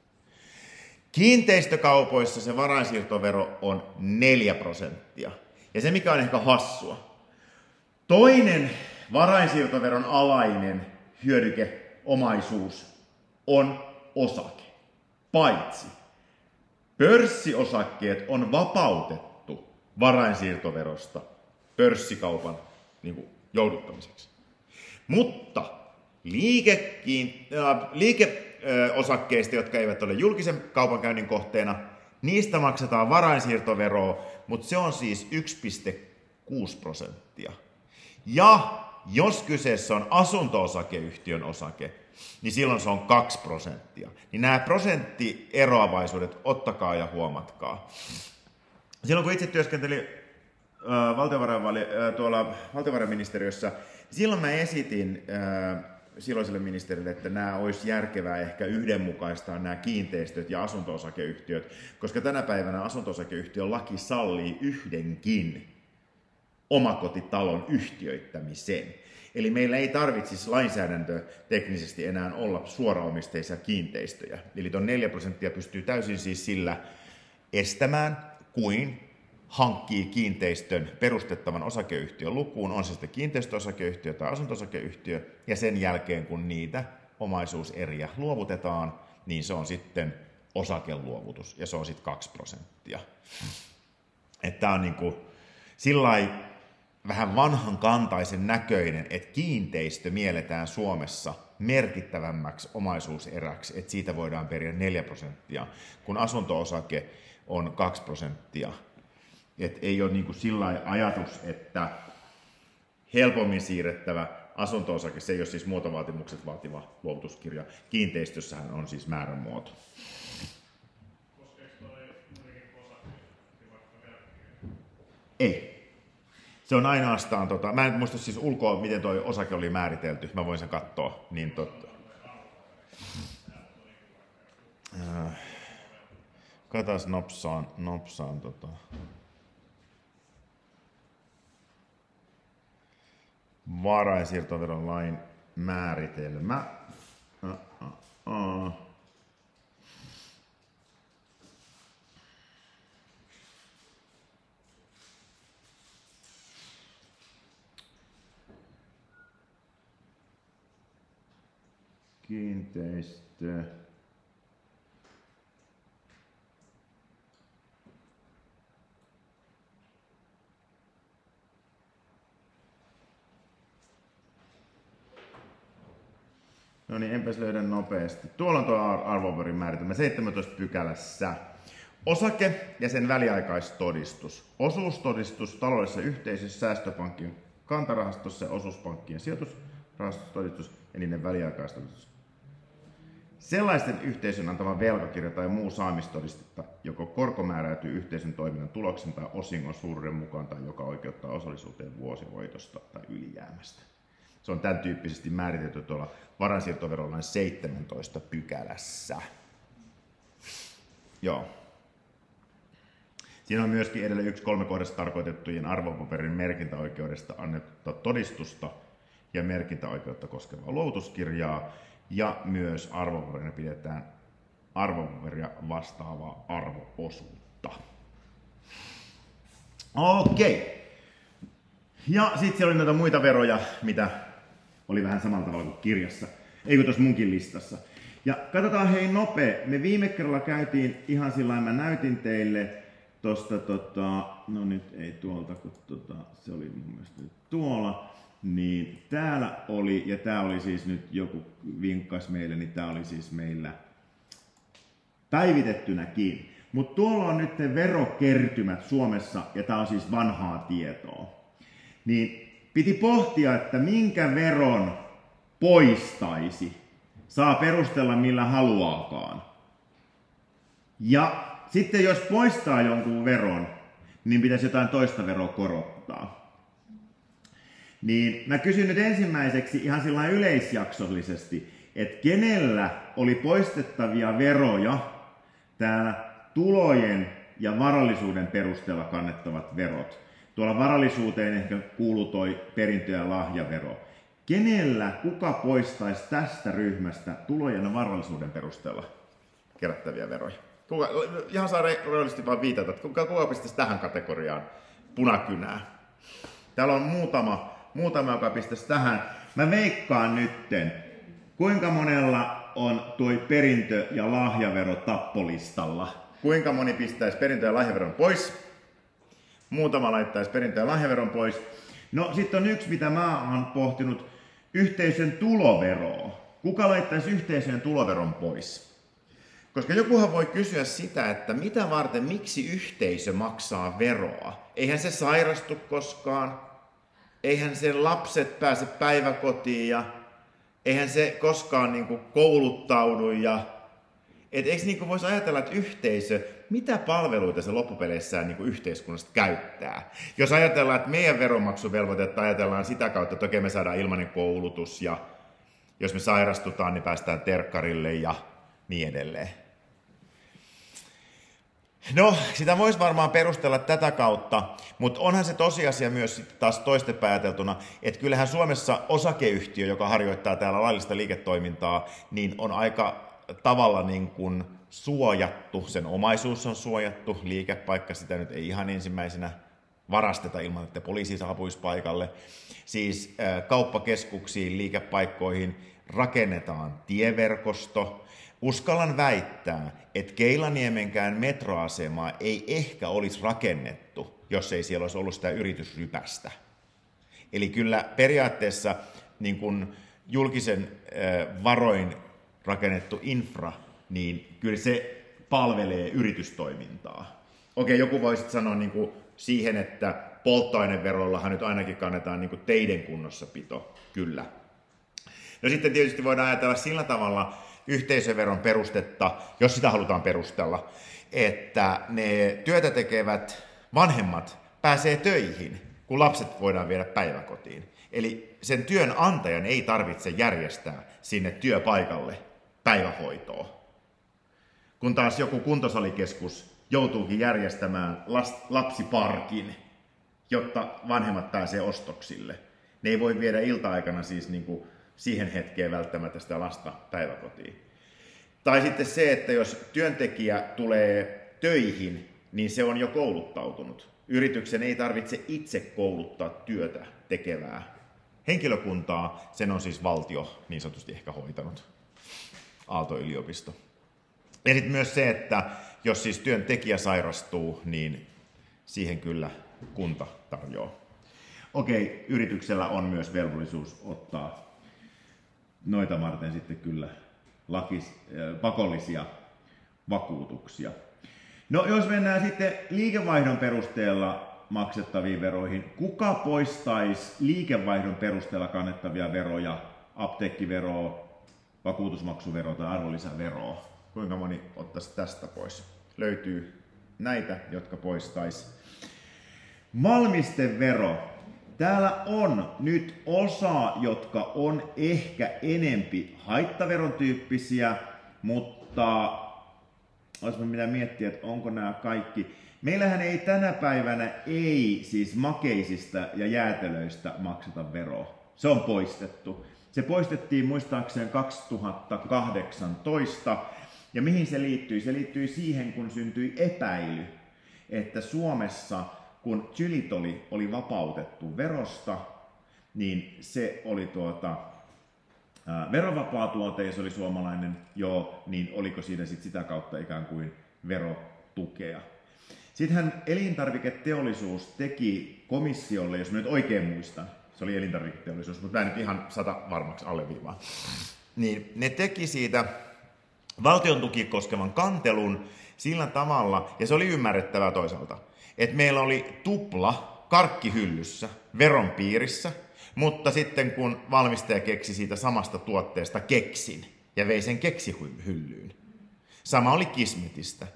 Kiinteistökaupoissa se varainsiirtovero on neljä prosenttia. Ja se mikä on ehkä hassua. Toinen varainsiirtoveron alainen hyödykeomaisuus on osake. Paitsi pörssiosakkeet on vapautettu varainsiirtoverosta pörssikaupan niin kuin, jouduttamiseksi. Mutta liikekiin, äh, liikeosakkeista, jotka eivät ole julkisen kaupankäynnin kohteena, niistä maksetaan varainsiirtoveroa, mutta se on siis yksi pilkku kuusi prosenttia. Ja jos kyseessä on asunto-osakeyhtiön osake, niin silloin se on kaksi prosenttia. Niin nämä prosenttieroavaisuudet ottakaa ja huomatkaa. Silloin kun itse työskentelin äh, valtiovarainvali, äh, tuolla valtiovarainministeriössä, silloin mä esitin äh, silloiselle ministerille, että nämä olisi järkevää ehkä yhdenmukaistaa nämä kiinteistöt ja asunto-osakeyhtiöt, koska tänä päivänä asunto-osakeyhtiön laki sallii yhdenkin omakotitalon yhtiöittämisen. Eli meillä ei tarvitsisi lainsäädäntö teknisesti enää olla suoraomisteisia kiinteistöjä. Eli tuon neljä prosenttia pystyy täysin siis sillä estämään, kuin hankkii kiinteistön perustettavan osakeyhtiön lukuun, on se sitten kiinteistöosakeyhtiö tai asunto-osakeyhtiö, ja sen jälkeen kun niitä omaisuuseriä luovutetaan, niin se on sitten osakeluovutus, ja se on sitten kaksi prosenttia. Että tämä on niin kuin sillai vähän vanhankantaisen näköinen, että kiinteistö mielletään Suomessa merkittävämmäksi omaisuuseräksi, että siitä voidaan periä neljä prosenttia, kun asunto-osake on kaksi prosenttia. Että ei ole niin kuin sillai ajatus, että helpommin siirrettävä asunto-osake, se ei ole siis muotovaatimukset vaativa luovutuskirja. Kiinteistössähän on siis määrämuoto. Ei. Se on ainoastaan, tota, mä en muista siis ulkoa, miten tuo osake oli määritelty, mä voin sen katsoa. Niin totta. Äh, Katas nopsaan, nopsaan tota. Varainsiirtoveron lain määritelmä. Uh, uh, uh. Kiinteistö. No niin, enpäs löydä nopeasti. Tuolla on tuo arvopaperin määritelmä seitsemästoista pykälässä. Osake ja sen väliaikaistodistus. Osuustodistus taloudellisessa yhteisössä, säästöpankkien kantarahastossa ja osuuspankkien sijoitusrahastotodistus ja niiden väliaikaistodistus. Sellaisten yhteisön antama velkakirja tai muu saamistodistetta, joko korko määräytyy yhteisön toiminnan tuloksen tai osingon suuruuden mukaan tai joka oikeuttaa osallisuuteen vuosivoitosta tai ylijäämästä. Se on tämän tyyppisesti määritelty tuolla varainsiirtoverolain seitsemäntoista pykälässä. Joo. Siinä on myöskin edelleen yksi kolmekohdassa tarkoitettujen arvopaperin merkintäoikeudesta annettua todistusta ja merkintäoikeutta koskevaa luovutuskirjaa, ja myös arvopaperina pidetään arvopaperia vastaavaa arvo-osuutta. Okei. Ja sitten siellä oli noita muita veroja, mitä oli vähän samalla tavalla kuin kirjassa. Ei kun tuossa munkin listassa. Ja katsotaan hei nopea. Me viime kerralla käytiin ihan sillä lailla, mä näytin teille tosta tota, no nyt ei tuolta, kun tota, se oli mun mielestä tuolla. Niin täällä oli, ja tää oli siis nyt joku vinkkas meille, niin tää oli siis meillä päivitettynäkin. Mutta tuolla on nyt ne verokertymät Suomessa, ja tää on siis vanhaa tietoa. Niin piti pohtia, että minkä veron poistaisi. Saa perustella millä haluaakaan. Ja sitten jos poistaa jonkun veron, niin pitäisi jotain toista veroa korottaa. Niin mä kysyn nyt ensimmäiseksi ihan sillä yleisjaksollisesti, että kenellä oli poistettavia veroja täällä tulojen ja varallisuuden perusteella kannettavat verot. Tuolla varallisuuteen ehkä kuuluu toi perintö- ja lahjavero. Kenellä, kuka poistaisi tästä ryhmästä tulojen ja varallisuuden perusteella kerättäviä veroja? Kuka, ihan saa realisti vaan viitata, että kuka, kuka pistäisi tähän kategoriaan punakynää? Täällä on muutama, muutama joka pistäisi tähän. Mä veikkaan nytten, kuinka monella on tuo perintö- ja lahjavero tappolistalla? Kuinka moni pistäisi perintö- ja lahjaveron pois? Muutama laittaisi perintö- ja lahjaveron pois. No sitten on yksi, mitä mä oon pohtinut, yhteisön tuloveroa. Kuka laittaisi yhteisön tuloveron pois? Koska jokuhan voi kysyä sitä, että mitä varten, miksi yhteisö maksaa veroa? Eihän se sairastu koskaan, eihän sen lapset pääse päiväkotiin ja eihän se koskaan niin kuin kouluttaudu. Ja et eikö niin kuin voisi ajatella, että yhteisö, mitä palveluita se loppupeleissään niin kuin yhteiskunnasta käyttää? Jos ajatellaan, että meidän veronmaksuvelvoitetta ajatellaan sitä kautta, että okei me saadaan ilmainen koulutus ja jos me sairastutaan, niin päästään terkkarille ja niin edelleen. No, sitä voisi varmaan perustella tätä kautta, mutta onhan se tosiasia myös taas toistepäin ajateltuna, että kyllähän Suomessa osakeyhtiö, joka harjoittaa täällä laillista liiketoimintaa, niin on aika tavalla niin kuin suojattu, sen omaisuus on suojattu, liikepaikka sitä nyt ei ihan ensimmäisenä varasteta ilman, että poliisi saapuisi paikalle. Siis äh, kauppakeskuksiin, liikepaikkoihin rakennetaan tieverkosto. Uskallan väittää, että Keilaniemenkään metroasemaa ei ehkä olisi rakennettu, jos ei siellä olisi ollut sitä yritysrypästä. Eli kyllä periaatteessa niin kuin julkisen äh, varoin rakennettu infra, niin kyllä se palvelee yritystoimintaa. Okei, joku voisi sanoa niin kuin siihen, että polttoaineveroillahan nyt ainakin kannetaan niin kuin teiden kunnossapito. Kyllä. No sitten tietysti voidaan ajatella sillä tavalla yhteisöveron perustetta, jos sitä halutaan perustella, että ne työtä tekevät vanhemmat pääsee töihin, kun lapset voidaan viedä päiväkotiin. Eli sen työnantajan ei tarvitse järjestää sinne työpaikalle päivähoitoa. Kun taas joku kuntosalikeskus joutuukin järjestämään lapsiparkin, jotta vanhemmat pääsee ostoksille. Ne ei voi viedä ilta-aikana siis niin kuin siihen hetkeen välttämättä sitä lasta päiväkotiin. Tai sitten se, että jos työntekijä tulee töihin, niin se on jo kouluttautunut. Yrityksen ei tarvitse itse kouluttaa työtä tekevää henkilökuntaa, sen on siis valtio niin sanotusti ehkä hoitanut, Aalto-yliopisto. Ja sitten myös se, että jos siis työntekijä sairastuu, niin siihen kyllä kunta tarjoaa. Okei, yrityksellä on myös velvollisuus ottaa noita varten sitten kyllä lakis, äh, pakollisia vakuutuksia. No jos mennään sitten liikevaihdon perusteella maksettaviin veroihin, kuka poistaisi liikevaihdon perusteella kannettavia veroja, apteekkiveroa, vakuutusmaksuveroa tai arvonlisäveroa? Kuinka moni ottaisi tästä pois? Löytyy näitä, jotka poistaisi. Valmistevero. Täällä on nyt osa, jotka on ehkä enempi haittaveron tyyppisiä, mutta olisi mitä miettiä, että onko nämä kaikki. Meillähän ei tänä päivänä ei siis makeisista ja jäätelöistä makseta veroa. Se on poistettu. Se poistettiin muistaakseni kaksituhattakahdeksantoista. Ja mihin se liittyy? Se liittyy siihen, kun syntyi epäily, että Suomessa, kun xylitoli oli vapautettu verosta, niin se oli tuota, ää, verovapaa tuote ja se oli suomalainen, joo, niin oliko siinä sit sitä kautta ikään kuin verotukea. Sittenhän elintarviketeollisuus teki komissiolle, jos mä nyt oikein muistan, se oli elintarviketeollisuus, mutta mä en nyt ihan sata varmaksi alleviivaa, niin ne teki siitä valtion tuki koskevan kantelun sillä tavalla, ja se oli ymmärrettävää toisaalta, että meillä oli tupla karkkihyllyssä veron piirissä, mutta sitten kun valmistaja keksi siitä samasta tuotteesta keksin ja vei sen keksihyllyyn. Sama oli Kismetistä.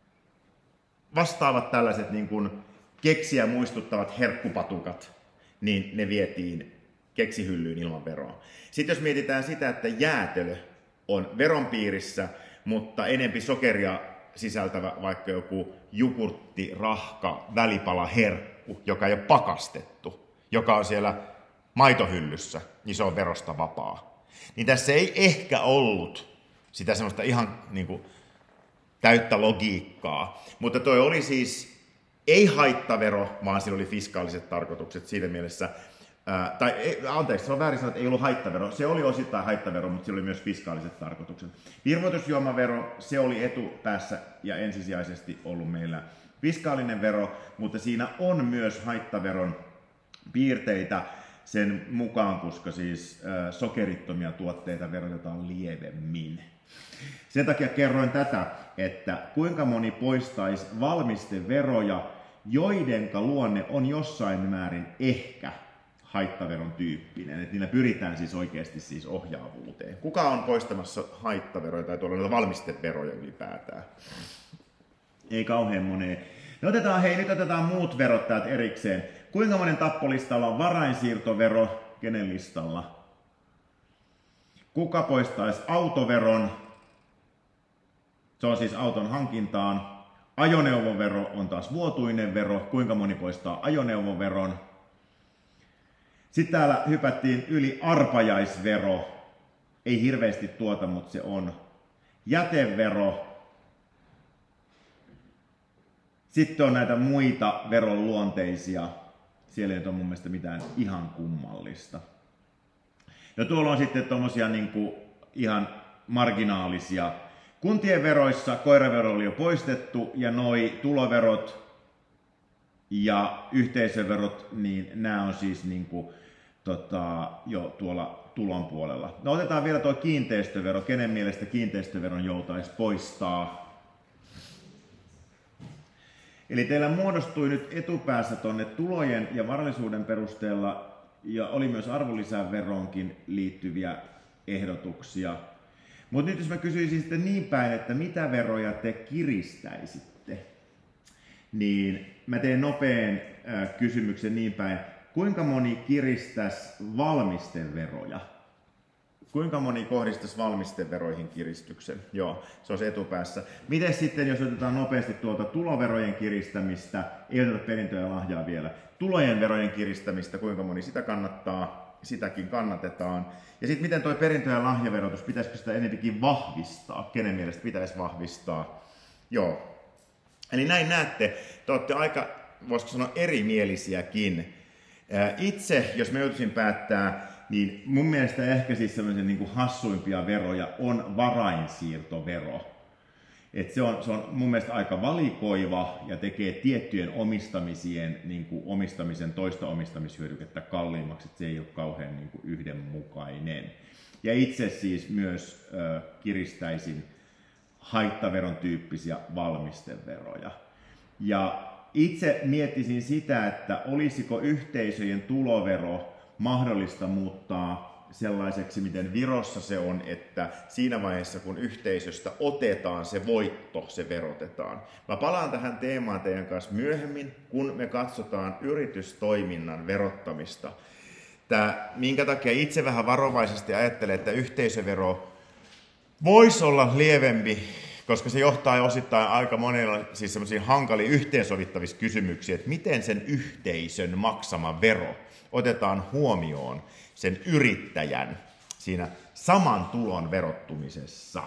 Vastaavat tällaiset niin kuin keksiä muistuttavat herkkupatukat, niin ne vietiin keksihyllyyn ilman veroa. Sitten jos mietitään sitä, että jäätelö on veron piirissä, mutta enempi sokeria sisältävä vaikka joku jogurtti, rahka, välipala, herkku, joka ei ole pakastettu, joka on siellä maitohyllyssä, niin se on verosta vapaa. Niin tässä ei ehkä ollut sitä semmoista ihan niin kuin täyttä logiikkaa, mutta toi oli siis ei haittavero, vaan sillä oli fiskaaliset tarkoitukset siinä mielessä. Ää, tai ei, anteeksi, se on väärin sanoa, että ei ollut haittavero. Se oli osittain haittavero, mutta sillä oli myös fiskaaliset tarkoitukset. Virvoitusjuomavero, se oli etupäässä ja ensisijaisesti ollut meillä fiskaalinen vero, mutta siinä on myös haittaveron piirteitä sen mukaan, koska siis ää, sokerittomia tuotteita verotetaan lievemmin. Sen takia kerroin tätä, että kuinka moni poistaisi valmisteveroja, joidenka luonne on jossain määrin ehkä haittaveron tyyppinen, että niillä pyritään siis oikeasti siis ohjaavuuteen. Kuka on poistamassa haittaveroja tai tuolla valmisteveroja ylipäätään? Ei kauhean moneen. No otetaan, hei, nyt otetaan muut verot täältä erikseen. Kuinka monen tappolistalla on varainsiirtovero? Kenen listalla? Kuka poistaisi autoveron? Se on siis auton hankintaan. Ajoneuvovero on taas vuotuinen vero. Kuinka moni poistaa ajoneuvoveron? Sitten täällä hypättiin yli arpajaisvero. Ei hirveästi tuota, mutta se on. Jätevero. Sitten on näitä muita veron luonteisia. Siellä ei ole mun mielestä mitään ihan kummallista. No tuolla on sitten tommosia niinku ihan marginaalisia. Kuntien veroissa koiravero oli jo poistettu ja noi tuloverot ja yhteisöverot, niin nämä on siis niinku, tota, jo tuolla tulon puolella. No otetaan vielä tuo kiinteistövero. Kenen mielestä kiinteistöveron joutaisi poistaa? Eli teillä muodostui nyt etupäässä tuonne tulojen ja varallisuuden perusteella ja oli myös arvonlisäveroonkin liittyviä ehdotuksia. Mutta nyt jos mä kysyisin sitten niin päin, että mitä veroja te kiristäisitte, niin mä teen nopean äh, kysymyksen niin päin. Kuinka moni kiristäisi valmisteveroja? Kuinka moni kohdistaisi valmisteveroihin kiristyksen? Joo, se on se etupäässä. Miten sitten, jos otetaan nopeasti tuolta tuloverojen kiristämistä, ei oteta perintöä ja lahjaa vielä, tulojen verojen kiristämistä, kuinka moni sitä kannattaa? Sitäkin kannatetaan. Ja sitten miten tuo perintö- ja lahjaverotus, pitäisikö sitä enemmänkin vahvistaa? Kenen mielestä pitäisi vahvistaa? Joo. Eli näin näette, te olette aika, voisiko sanoa, erimielisiäkin. Itse, jos mä joutuisin päättää, niin mun mielestä ehkä siis sellaisia niin kuin hassuimpia veroja on varainsiirtovero. Et se, on, se on mun mielestä aika valikoiva ja tekee tiettyjen omistamisien, niin kuin omistamisen toista omistamishyödykettä kalliimmaksi, että se ei ole kauhean niin kuin yhdenmukainen. Ja itse siis myös ö, kiristäisin haittaveron tyyppisiä valmisteveroja. Ja itse miettisin sitä, että olisiko yhteisöjen tulovero mahdollista muuttaa sellaiseksi, miten Virossa se on, että siinä vaiheessa, kun yhteisöstä otetaan se voitto, se verotetaan. Mä palaan tähän teemaan teidän kanssa myöhemmin, kun me katsotaan yritystoiminnan verottamista. Tää, minkä takia itse vähän varovaisesti ajattelen, että yhteisövero voisi olla lievempi koska se johtaa osittain aika monilla siis semmoisiin hankaliin yhteensovittavissa kysymyksiä, että miten sen yhteisön maksama vero otetaan huomioon sen yrittäjän siinä saman tulon verottumisessa.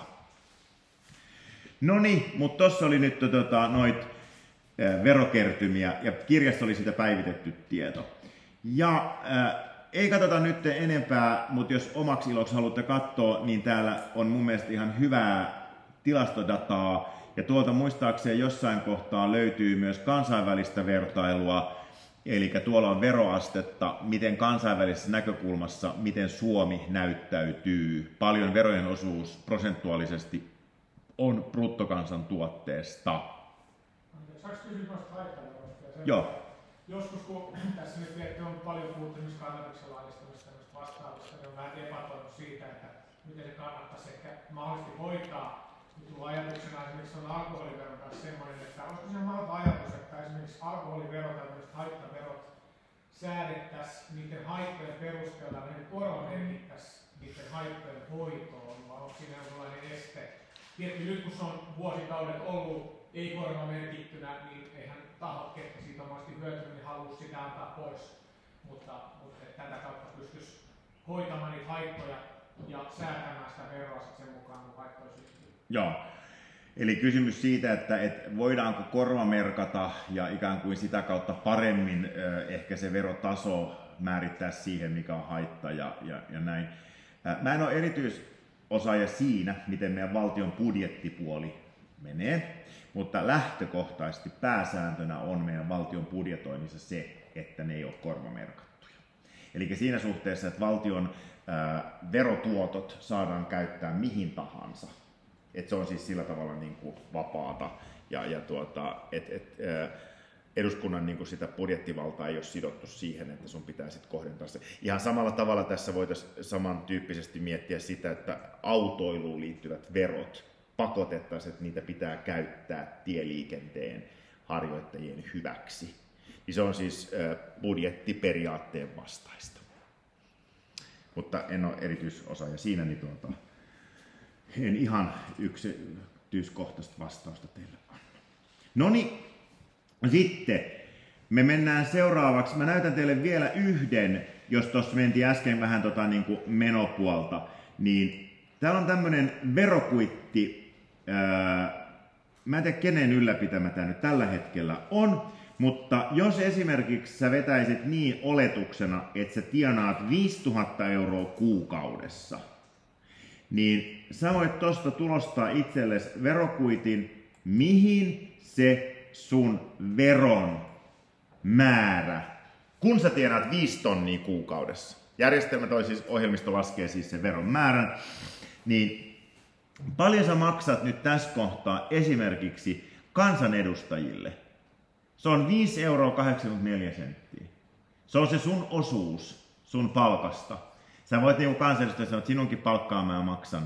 No niin, mutta tuossa oli nyt tota, noit äh, verokertymiä ja kirjassa oli sitä päivitetty tieto. Ja äh, ei katsota nyt enempää, mutta jos omaksi iloksi haluatte katsoa, niin täällä on mun mielestä ihan hyvää tilastodataa. Ja tuolta muistaakseni jossain kohtaa löytyy myös kansainvälistä vertailua. Eli tuolla on veroastetta, miten kansainvälisessä näkökulmassa, miten Suomi näyttäytyy. Paljon verojen osuus prosentuaalisesti on bruttokansantuotteesta. Saanko kysyä noista haittaveroista? Joo. Joskus kun tässä nyt viette on paljon puhuttu esimerkiksi kannabiksen laillistamista ja vastaavista, niin on vähän debatoinut siitä, että miten se kannattaisi ehkä mahdollisesti hoitaa. Tullut ajatuksena esimerkiksi on alkoholiveron kanssa semmoinen, että olisiko se mahdollinen ajatus, että esimerkiksi alkoholivero tai haittaverot säädettäisiin niiden haittojen perusteella, ne korvamerkittäisiin niiden haittojen hoitoon, vai onko siinä jonkinlainen este? Tietysti nyt kun se on vuosikaudet ollut ei korvamerkittynä, niin eihän tahot, ketkä siitä on mahdollisesti hyötynyt, niin haluaisi sitä antaa pois. Mutta, mutta tätä kautta pystyisi hoitamaan niitä haittoja ja säätämään sitä veroa sen mukaan, kun haittoja syntyy. Joo. Eli kysymys siitä, että, että voidaanko korvamerkata ja ikään kuin sitä kautta paremmin äh, ehkä se verotaso määrittää siihen, mikä on haitta ja, ja, ja näin. Äh, mä en ole erityisosaaja siinä, miten meidän valtion budjettipuoli menee, mutta lähtökohtaisesti pääsääntönä on meidän valtion budjetoinnissa se, että ne ei ole korvamerkattuja. Eli siinä suhteessa, että valtion äh, verotuotot saadaan käyttää mihin tahansa. Et se on siis sillä tavalla niin kuin vapaata ja, ja tuota, et, et, ä, eduskunnan niin kuin sitä budjettivaltaa ei ole sidottu siihen, että sun pitää sitten kohdentaa se. Ihan samalla tavalla tässä voitaisiin samantyyppisesti miettiä sitä, että autoiluun liittyvät verot pakotettaisiin, että niitä pitää käyttää tieliikenteen harjoittajien hyväksi. Niin se on siis ä, budjettiperiaatteen vastaista. Mutta en ole erityisosaaja siinä, niin tuota, en ihan yksityiskohtaista vastausta teille anna. No niin, sitten me mennään seuraavaksi. Mä näytän teille vielä yhden, jos tuossa mentiin äsken vähän tota niin kuin menopuolta. Niin täällä on tämmönen verokuitti. Ää, mä en tiedä kenen ylläpitämä tää nyt tällä hetkellä on. Mutta jos esimerkiksi sä vetäisit niin oletuksena, että sä tienaat viisituhatta euroa kuukaudessa, niin sä voit tosta tulostaa itsellesi verokuitin, mihin se sun veron määrä, kun sä tienaat viisi tonnia kuukaudessa. Järjestelmä toi siis, ohjelmisto laskee siis sen veron määrän, niin paljon sä maksat nyt tässä kohtaa esimerkiksi kansanedustajille. Se on viisi euroa kahdeksankymmentäneljä senttiä. Se on se sun osuus sun palkasta. Sä voit niinku kansanedustaja sanoa, että sinunkin palkkaa mä maksan.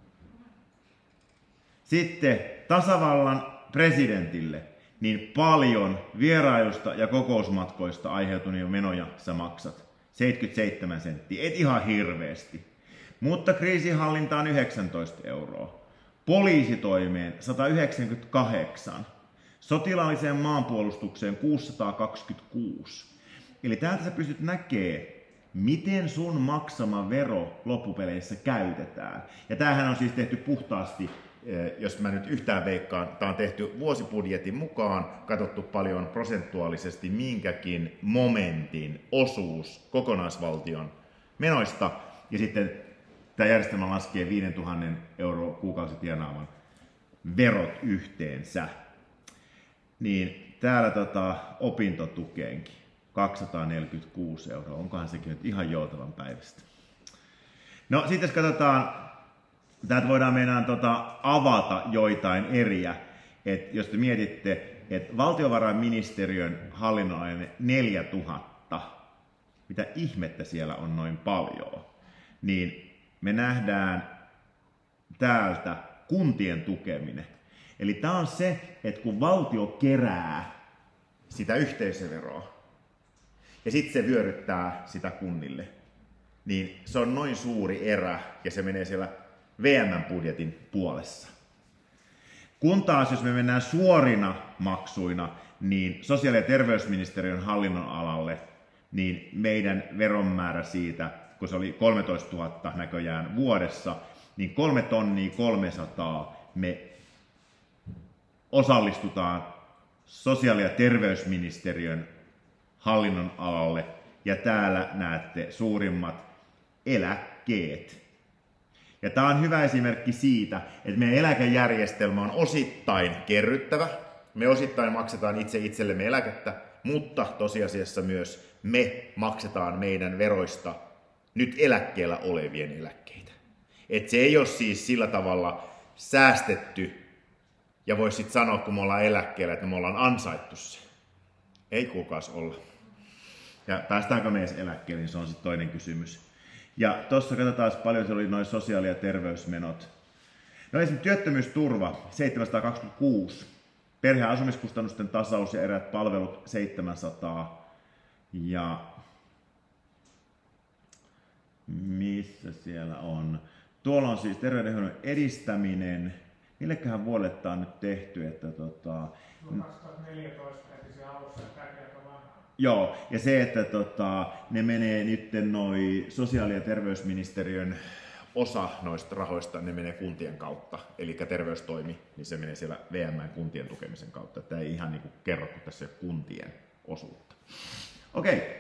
Sitten tasavallan presidentille, niin paljon vierailusta ja kokousmatkoista aiheutuneita menoja sä maksat. seitsemänkymmentäseitsemän senttiä, et ihan hirveästi. Mutta kriisinhallintaan yhdeksäntoista euroa. Poliisitoimeen sata yhdeksänkymmentäkahdeksan. Sotilaalliseen maanpuolustukseen kuusisataakaksikymmentäkuusi. Eli täältä sä pystyt näkemään, miten sun maksama vero loppupeleissä käytetään. Ja tämähän on siis tehty puhtaasti, jos mä nyt yhtään veikkaan, tämä on tehty vuosibudjetin mukaan, katsottu paljon prosentuaalisesti minkäkin momentin osuus kokonaisvaltion menoista, ja sitten tämä järjestelmä laskee viisituhatta euroa kuukausi tienaavan verot yhteensä. Niin täällä tota, opintotukeenkin kaksisataaneljäkymmentäkuusi euroa. Onkohan sekin nyt ihan joutavan päivästä? No sitten jos katsotaan, täältä voidaan meidän tota, avata joitain eriä. Et jos te mietitte, että valtiovarainministeriön hallinnonalainen neljätuhatta, mitä ihmettä siellä on noin paljon, niin me nähdään täältä kuntien tukeminen. Eli tämä on se, että kun valtio kerää sitä yhteisöveroa ja sitten se vyöryttää sitä kunnille, niin se on noin suuri erä ja se menee siellä V M-budjetin puolessa. Kun taas, jos me mennään suorina maksuina, niin sosiaali- ja terveysministeriön hallinnonalalle, niin meidän veronmäärä siitä, kun se oli kolmetoistatuhatta näköjään vuodessa, niin kolme tonnia kolmesataa me osallistutaan sosiaali- ja terveysministeriön hallinnonalalle, ja täällä näette suurimmat eläkkeet. Ja tämä on hyvä esimerkki siitä, että meidän eläkejärjestelmä on osittain kerryttävä. Me osittain maksetaan itse itsellemme eläkettä, mutta tosiasiassa myös me maksetaan meidän veroista nyt eläkkeellä olevien eläkkeitä. Et se ei ole siis sillä tavalla säästetty, ja voisi sitten sanoa, kun me ollaan eläkkeellä, että me ollaan ansaittu se. Ei kuulkaas olla. Ja päästäänkö me edes eläkkeelle, niin se on sitten toinen kysymys. Ja tuossa katsotaan paljon, se oli noin sosiaali- ja terveysmenot. No esimerkiksi työttömyysturva seitsemänsataakaksikymmentäkuusi, perheen asumiskustannusten tasaus ja eräät palvelut seitsemänsataa. Ja missä siellä on? Tuolla on siis terveydenhoidon edistäminen. Milleköhän vuodelle tämä on nyt tehty? Että tota... kaksituhattaneljätoista heti se alussa, tämä kertoo vanhaa. Joo, ja se, että tota, ne menee nyt noi sosiaali- ja terveysministeriön osa noista rahoista, ne menee kuntien kautta. Eli terveystoimi, niin se menee siellä V M kuntien tukemisen kautta. Tämä ei ihan niin kuin kerro, kun tässä ei ole kuntien osuutta. Okei,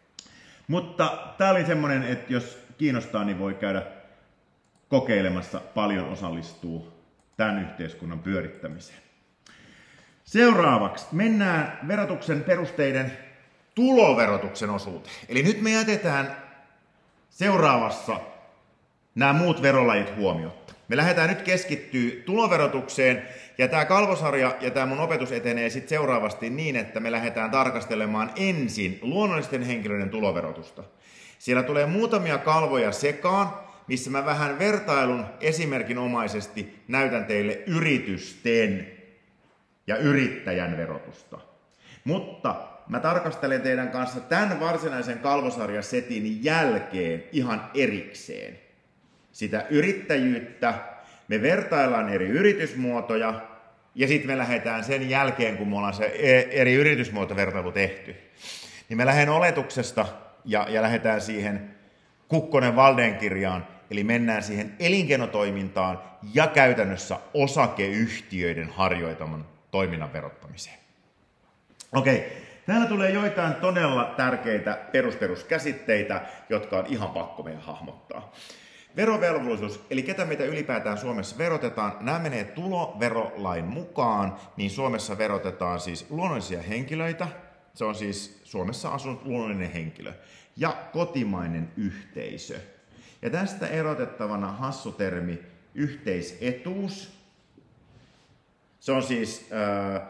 mutta tämä oli semmoinen, että jos kiinnostaa, niin voi käydä kokeilemassa, paljon osallistuu tämän yhteiskunnan pyörittämiseen. Seuraavaksi mennään verotuksen perusteiden tuloverotuksen osuuteen. Eli nyt me jätetään seuraavassa nämä muut verolajit huomiotta. Me lähdetään nyt keskittyä tuloverotukseen, ja tämä kalvosarja ja tämä mun opetus etenee sitten seuraavasti niin, että me lähdetään tarkastelemaan ensin luonnollisten henkilöiden tuloverotusta. Siellä tulee muutamia kalvoja sekaan, missä mä vähän vertailun esimerkinomaisesti näytän teille yritysten ja yrittäjän verotusta. Mutta mä tarkastelen teidän kanssa tämän varsinaisen kalvosarjasetin jälkeen ihan erikseen sitä yrittäjyyttä. Me vertaillaan eri yritysmuotoja ja sitten me lähdetään sen jälkeen, kun me ollaan se eri yritysmuotovertailu tehty, niin me lähden oletuksesta ja, ja lähdetään siihen Kukkonen-Walden-kirjaan, eli mennään siihen elinkeinotoimintaan ja käytännössä osakeyhtiöiden harjoitaman toiminnan verottamiseen. Okei, täällä tulee joitain todella tärkeitä perusperuskäsitteitä, jotka on ihan pakko meidän hahmottaa. Verovelvollisuus, eli ketä meitä ylipäätään Suomessa verotetaan, nämä menee tuloverolain mukaan, niin Suomessa verotetaan siis luonnollisia henkilöitä, se on siis Suomessa asunut luonnollinen henkilö, ja kotimainen yhteisö. Ja tästä erotettavana hassu termi yhteisetuus, se on siis äh,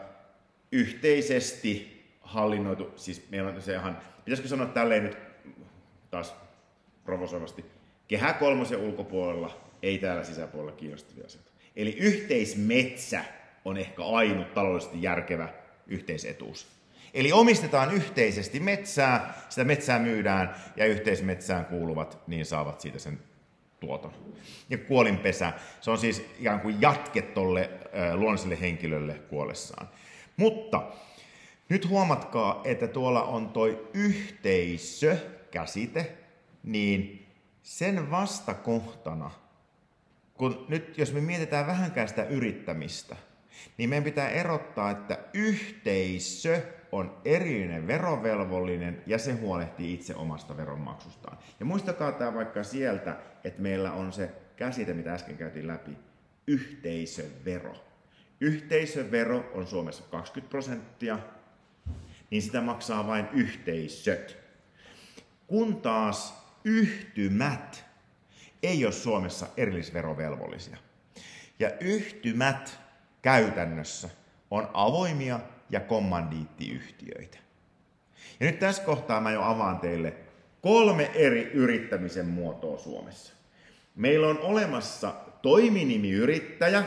yhteisesti hallinnoitu, siis meillä on se ihan, pitäisikö sanoa tälleen nyt taas provosoivasti, kehä kolmosen ulkopuolella, ei täällä sisäpuolella kiinnostavia asioita. Eli yhteismetsä on ehkä ainut taloudellisesti järkevä yhteisetuus. Eli omistetaan yhteisesti metsää, sitä metsää myydään ja yhteismetsään kuuluvat, niin saavat siitä sen tuoton. Ja kuolinpesä, se on siis ikään kuin jatke tolle äh, luonnolliselle henkilölle kuollessaan. Mutta nyt huomatkaa, että tuolla on toi yhteisö-käsite, niin sen vastakohtana, kun nyt jos me mietitään vähänkään sitä yrittämistä, niin meidän pitää erottaa, että yhteisö on erillinen verovelvollinen ja se huolehtii itse omasta veronmaksustaan. Ja muistakaa tämä vaikka sieltä, että meillä on se käsite, mitä äsken käytiin läpi, yhteisövero. Yhteisövero on Suomessa kaksikymmentä prosenttia, niin sitä maksaa vain yhteisöt. Kun taas yhtymät ei ole Suomessa erillisverovelvollisia. Ja yhtymät käytännössä on avoimia ja kommandiittiyhtiöitä. Ja nyt tässä kohtaa mä jo avaan teille kolme eri yrittämisen muotoa Suomessa. Meillä on olemassa toiminimiyrittäjä,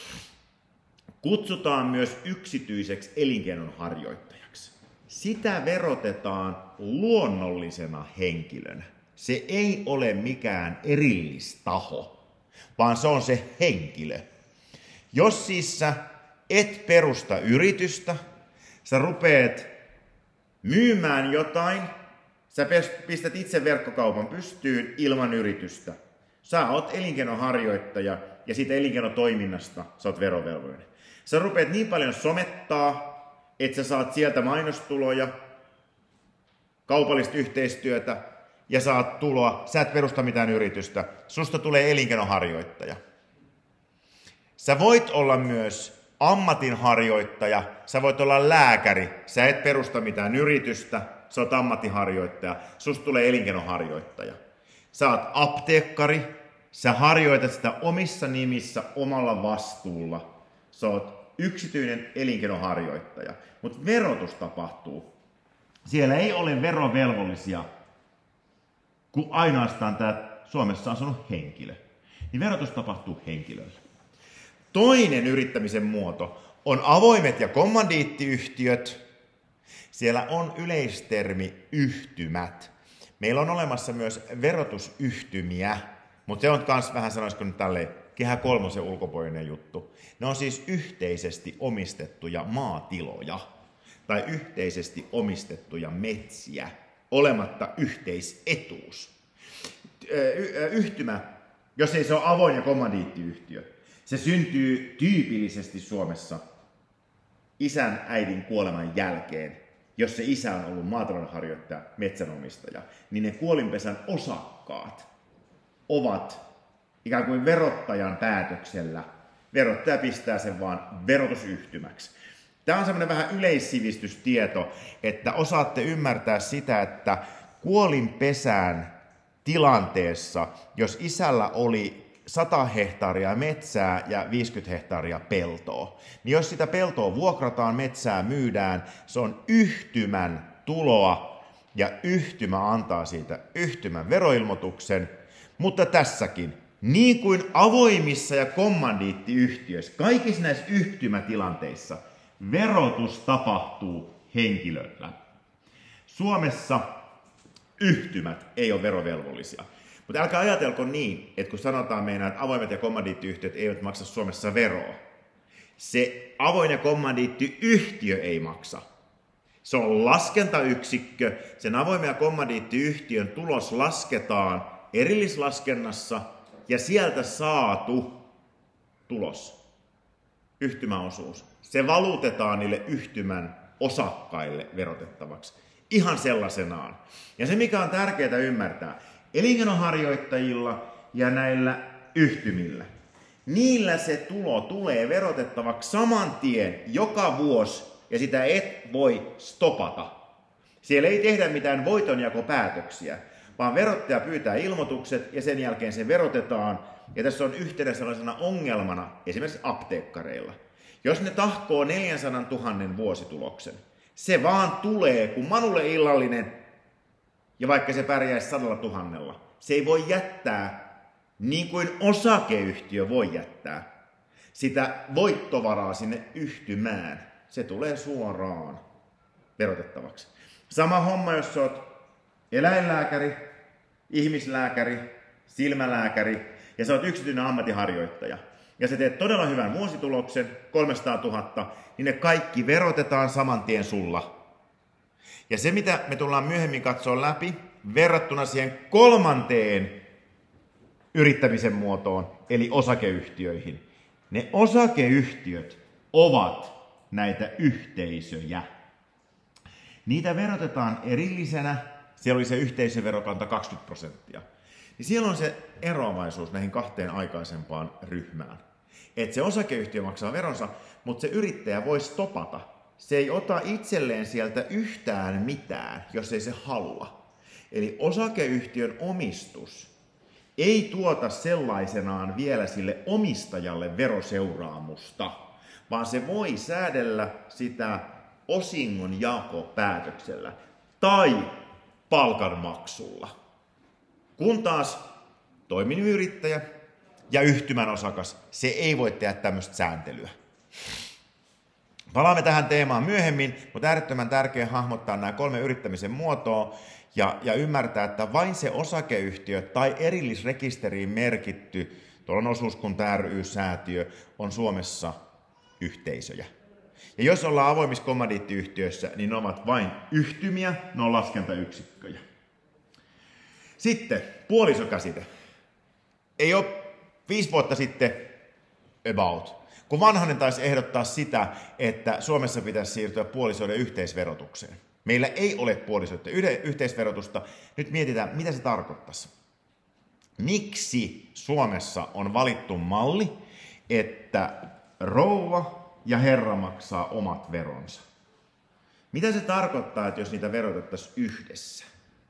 kutsutaan myös yksityiseksi elinkeinonharjoittajaksi. Sitä verotetaan luonnollisena henkilönä. Se ei ole mikään erillistaho, vaan se on se henkilö. Jos siis sä et perusta yritystä, sä rupeat myymään jotain, sä pistät itse verkkokaupan pystyyn ilman yritystä. Sä oot elinkeinoharjoittaja ja siitä elinkeinotoiminnasta sä oot verovelvollinen. Sä rupeat niin paljon somettaa, että sä saat sieltä mainostuloja, kaupallista yhteistyötä ja saat tuloa. Sä et perusta mitään yritystä. Susta tulee elinkeinoharjoittaja. Sä voit olla myös ammatinharjoittaja, sä voit olla lääkäri, sä et perusta mitään yritystä, sä oot ammattiharjoittaja, susta tulee elinkeinoharjoittaja. Sä oot apteekkari, sä harjoitat sitä omissa nimissä, omalla vastuulla. Sä oot yksityinen elinkeinoharjoittaja, mutta verotus tapahtuu. Siellä ei ole verovelvollisia, kun ainoastaan tämä Suomessa asunut henkilö. Niin verotus tapahtuu henkilölle. Toinen yrittämisen muoto on avoimet ja kommandiittiyhtiöt. Siellä on yleistermi yhtymät. Meillä on olemassa myös verotusyhtymiä, mutta se on myös vähän sanoisiko nyt tälleen kehä kolmosen ulkopuolinen juttu. Ne on siis yhteisesti omistettuja maatiloja tai yhteisesti omistettuja metsiä, olematta yhteisetuus. Yhtymä, jos ei se ole avoin ja kommandiittiyhtiö, se syntyy tyypillisesti Suomessa isän äidin kuoleman jälkeen, jos se isä on ollut maatalouden metsänomistaja, niin ne kuolinpesän osakkaat ovat ikään kuin verottajan päätöksellä. Verottaja pistää sen vaan verotusyhtymäksi. Tämä on semmoinen vähän yleissivistystieto, että osaatte ymmärtää sitä, että kuolinpesän tilanteessa, jos isällä oli sata hehtaaria metsää ja viisikymmentä hehtaaria peltoa, niin jos sitä peltoa vuokrataan, metsää myydään, se on yhtymän tuloa ja yhtymä antaa siitä yhtymän veroilmoituksen, mutta tässäkin, niin kuin avoimissa ja kommandiittiyhtiöissä, kaikissa näissä yhtymätilanteissa verotus tapahtuu henkilöllä. Suomessa yhtymät ei ole verovelvollisia. Mutta älkää ajatelko niin, että kun sanotaan meidän, että avoimet ja kommandiittiyhtiöt eivät maksa Suomessa veroa, se avoin ja kommandiittiyhtiö ei maksa. Se on laskentayksikkö. Sen avoimen ja kommandiittiyhtiön tulos lasketaan erillislaskennassa ja sieltä saatu tulos, yhtymäosuus, se valutetaan niille yhtymän osakkaille verotettavaksi. Ihan sellaisenaan. Ja se mikä on tärkeää ymmärtää, elinkeinoharjoittajilla ja näillä yhtymillä, niillä se tulo tulee verotettavaksi saman tien joka vuosi ja sitä et voi stopata. Siellä ei tehdä mitään voitonjakopäätöksiä, vaan verottaja pyytää ilmoitukset ja sen jälkeen se verotetaan. Ja tässä on yhtenä sellaisena ongelmana esimerkiksi apteekkareilla. Jos ne tahkoo neljäsataatuhatta vuosituloksen, se vaan tulee, kun Manulle illallinen, ja vaikka se pärjäisi sadalla tuhannella, se ei voi jättää, niin kuin osakeyhtiö voi jättää, sitä voittovaraa sinne yhtymään. Se tulee suoraan verotettavaksi. Sama homma, jos sä oot eläinlääkäri, ihmislääkäri, silmälääkäri, ja sä oot yksityinen ammattiharjoittaja, ja sä teet todella hyvän vuosituloksen, kolmesataatuhatta, niin ne kaikki verotetaan saman tien sulla. Ja se, mitä me tullaan myöhemmin katsoa läpi, verrattuna siihen kolmanteen yrittämisen muotoon, eli osakeyhtiöihin. Ne osakeyhtiöt ovat näitä yhteisöjä. Niitä verotetaan erillisenä, siellä oli se yhteisöverokanta kaksikymmentä prosenttia. Niin siellä on se eroavaisuus näihin kahteen aikaisempaan ryhmään. Että se osakeyhtiö maksaa veronsa, mutta se yrittäjä voi stopata. Se ei ota itselleen sieltä yhtään mitään, jos ei se halua. Eli osakeyhtiön omistus ei tuota sellaisenaan vielä sille omistajalle veroseuraamusta, vaan se voi säädellä sitä osingonjakopäätöksellä tai palkanmaksulla. Kun taas toiminimiyrittäjä ja yhtymän osakas, se ei voi tehdä tämmöistä sääntelyä. Palaamme tähän teemaan myöhemmin, mutta äärettömän tärkeää hahmottaa nämä kolme yrittämisen muotoa ja, ja ymmärtää, että vain se osakeyhtiö tai erillisrekisteriin merkitty tuolla on Osuuskunta ry-säätiö, on Suomessa yhteisöjä. Ja jos ollaan avoimissa kommandiittiyhtiöissä, niin ne ovat vain yhtymiä, ne on laskentayksikköjä. Sitten puolisokäsite. Ei ole viisi vuotta sitten about, kun Vanhanen taisi ehdottaa sitä, että Suomessa pitäisi siirtyä puolisoiden yhteisverotukseen. Meillä ei ole puolisoiden yhteisverotusta. Nyt mietitään, mitä se tarkoittaisi. Miksi Suomessa on valittu malli, että rouva ja herra maksaa omat veronsa? Mitä se tarkoittaa, että jos niitä verotettaisiin yhdessä?